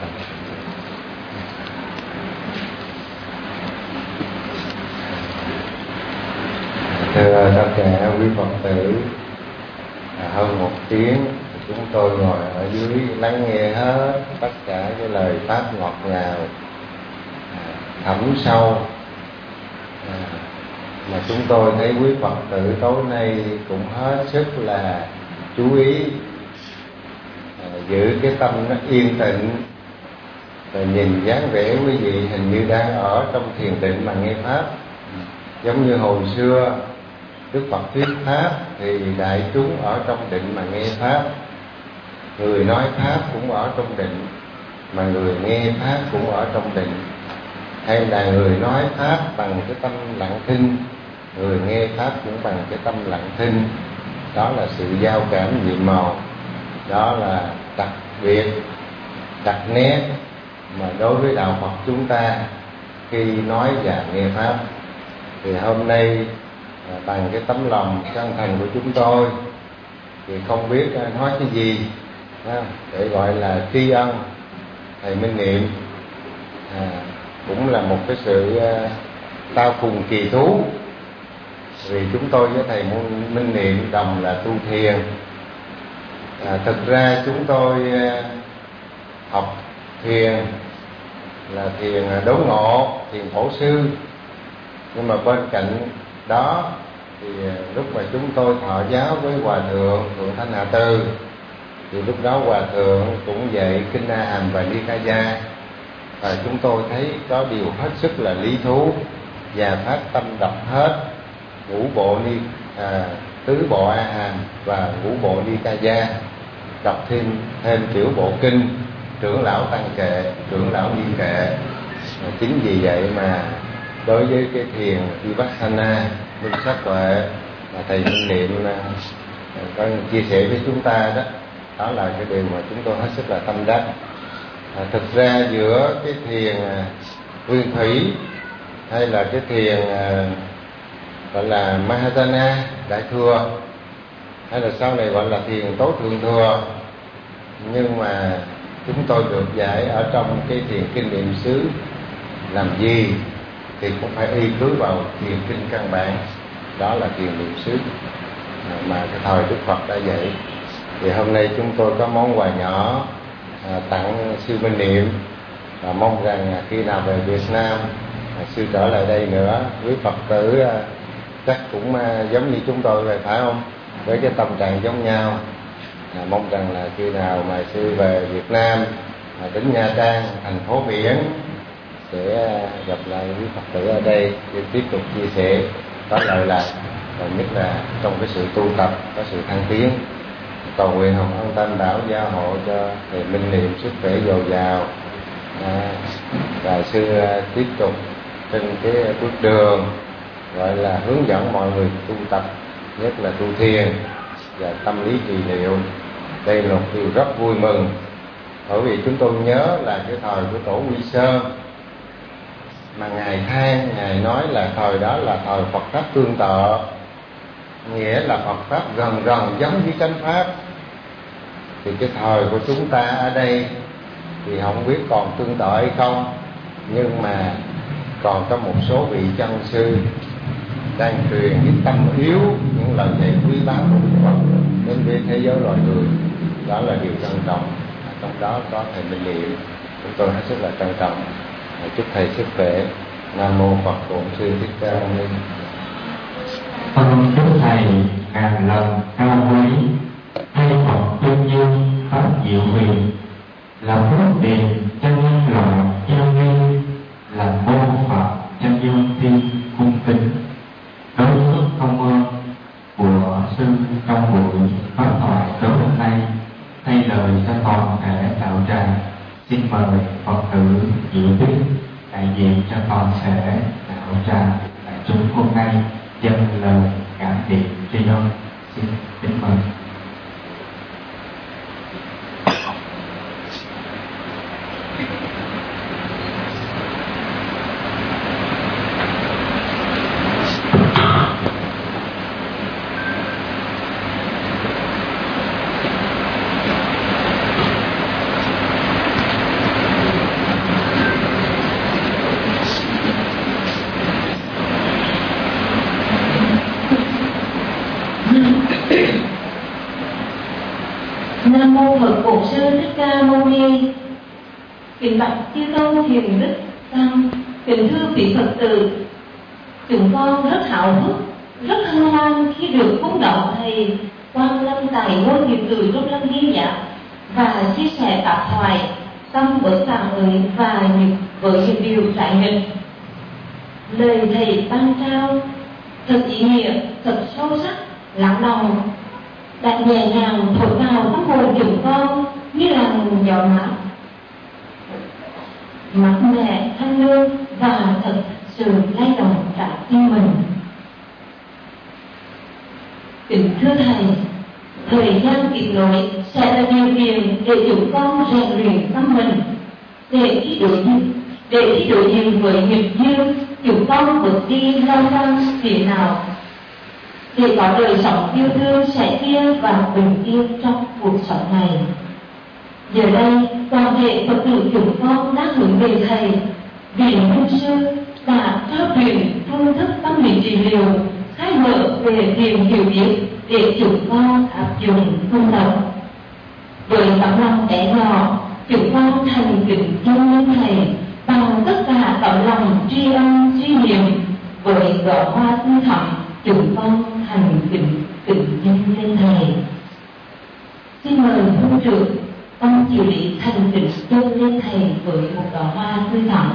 Thưa tất cả quý Phật tử, à, hơn một tiếng chúng tôi ngồi ở dưới lắng nghe hết tất cả cái lời pháp ngọt ngào, à, thấm sâu, à, mà chúng tôi thấy quý Phật tử tối nay cũng hết sức là chú ý, à, giữ cái tâm nó yên tĩnh, và nhìn dáng vẻ quý vị hình như đang ở trong thiền định mà nghe pháp. Giống như hồi xưa Đức Phật thuyết pháp thì đại chúng ở trong định mà nghe pháp, người nói pháp cũng ở trong định, mà người nghe pháp cũng ở trong định. Hay là người nói pháp bằng cái tâm lặng thinh, người nghe pháp cũng bằng cái tâm lặng thinh. Đó là sự giao cảm nhiệm màu, đó là đặc biệt, đặc nét mà đối với đạo Phật chúng ta khi nói và nghe pháp. Thì hôm nay bằng cái tấm lòng chân thành của chúng tôi thì không biết nói cái gì để gọi là tri ân thầy Minh Niệm. À, cũng là một cái sự tao cùng kỳ thú, vì chúng tôi với thầy Minh Niệm đồng là tu thiền. À, thực ra chúng tôi học thiền là thiền đốn ngộ, thiền phổ sư, nhưng mà bên cạnh đó thì lúc mà chúng tôi thọ giáo với Hòa Thượng Thượng Thanh Hạ Từ, thì lúc đó Hòa Thượng cũng dạy Kinh A Hàm và Nikaya, và chúng tôi thấy có điều hết sức là lý thú và phát tâm đọc hết ngũ bộ ni à, tứ bộ A Hàm và ngũ bộ Nikaya, đọc thêm thêm tiểu bộ kinh trưởng lão tăng kệ, trưởng lão ni kệ. Chính vì vậy mà đối với cái thiền Vipassana minh sát tuệ mà thầy Minh Niệm có chia sẻ với chúng ta đó, đó là cái điều mà chúng tôi hết sức là tâm đắc. À, thực ra giữa cái thiền nguyên thủy hay là cái thiền gọi là Mahayana đại thừa, hay là sau này gọi là thiền tối thượng thừa, nhưng mà chúng tôi được dạy ở trong cái thiền kinh niệm xứ làm gì thì cũng phải y cứ vào thiền kinh căn bản, đó là thiền niệm xứ mà cái thời Đức Phật đã dạy. Thì hôm nay chúng tôi có món quà nhỏ à, tặng sư Minh Niệm, và mong rằng khi nào về Việt Nam à, sư trở lại đây nữa, quý Phật tử à, chắc cũng à, giống như chúng tôi vậy phải không, với cái tâm trạng giống nhau. À, mong rằng là khi nào mà sư về Việt Nam à, đến Nha Trang, thành phố biển, sẽ à, gặp lại quý Phật tử ở đây để tiếp tục chia sẻ có lợi lạc, và nhất là trong cái sự tu tập có sự thăng tiến. Cầu nguyện Hồng Ân Tam Bảo gia hộ cho thầy Minh Niệm sức khỏe dồi dào, à, và sư à, tiếp tục trên cái bước đường gọi là hướng dẫn mọi người tu tập, nhất là tu thiền và tâm lý trị liệu. Đây là một điều rất vui mừng, bởi vì chúng tôi nhớ là cái thời của tổ Quy Sơn mà ngài than, ngài nói là thời đó là thời Phật pháp tương tự, nghĩa là Phật pháp gần gần giống như chánh pháp. Thì cái thời của chúng ta ở đây thì không biết còn tương tự hay không, nhưng mà còn có một số vị chân sư đang truyền những tâm yếu, những lời dạy quý báu của Đức Phật đến với thế giới loài người. Đó là điều trân trọng. Trong đó có thầy Minh Niệm, chúng tôi hết sức là trân trọng. Chúc thầy sức khỏe. Nam mô Phật Bổn Sư Thích Ca Mâu Ni. Con chúc thầy ngàn lần cao quý, thay Phật tương dương pháp diệu huyền, là phước điền cho nhân loại yêu nghi, là môn Phật cho nhân thiên cung kính. Đối với công ơn của sư trong buổi pháp thoại tối hôm nay, thay lời cho toàn thể đạo tràng, xin mời Phật tử Diệu Tuyết đại diện cho toàn thể đạo tràng đại chúng hôm nay dâng lời cảm niệm tri ân. Xin kính mời. Nam mô Phật Bổn Sư Thích Ca Mâu Ni. Kính bạch chư tôn hiền đức tăng, kính thưa vị Phật tử, chúng con rất hào hức, rất hân hoan khi được cúng động thầy Quan Lâm tại ngôi nghiệp tử Trung Lâm Ghi Nhạc và chia sẻ tạp thoại tâm bớt cảm ứng và những với những điều trải nghiệm. Lời thầy ban trao thật ý nghĩa, thật sâu sắc, lắng lòng. lại nhẹ nhàng thổi vào các hồn chúng con như là gió mát mát mẻ thanh lương và thật sự lay động trái tim mình. Kính thưa thầy, thời gian kịp nối sẽ là điều kiện để chúng con rèn luyện tâm mình, để khi đối diện để khi đối diện với nghiệp duyên chúng con vượt đi lo toan phiền não, để có đời sống yêu thương sẻ chia và bình yên trong cuộc sống này. Giờ đây toàn thể Phật tử chúng con đã hướng về thầy vì Minh sư đã trao truyền phương thức tâm lý trị liệu khai mở về niềm hiểu biết để chúng con áp dụng tu tập. Với tấm lòng bé nhỏ, chúng con thành kính dâng lên thầy bằng tất cả tấm lòng tri ân tri niệm. Với đóa hoa tươi thắm, chúng con thành kính kính dâng lên thầy. Xin mời hương trưởng ông chịu lý thành kính dâng lên thầy với một đóa hoa tươi thắm.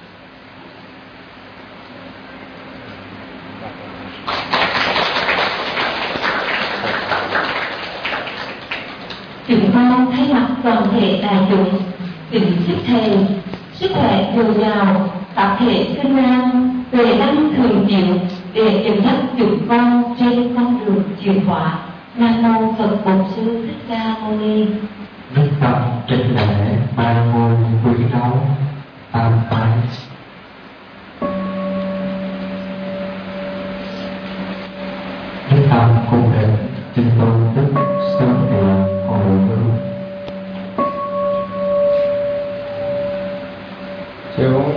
Chúng con thay mặt toàn thể đại chúng kính chúc thầy sức khỏe dồi dào, tập thể kinh an, về năng thường chịu để dẫn dắt chúng con trên con đường chuyển hóa. Nam mô Phật Bổn Sư Thích Ca Mâu Ni. Đức Phật trích lễ ba ngôi quý báu tam bái. Đức Phật cung định chư tôn đức sớm điện hồi hương. Chúng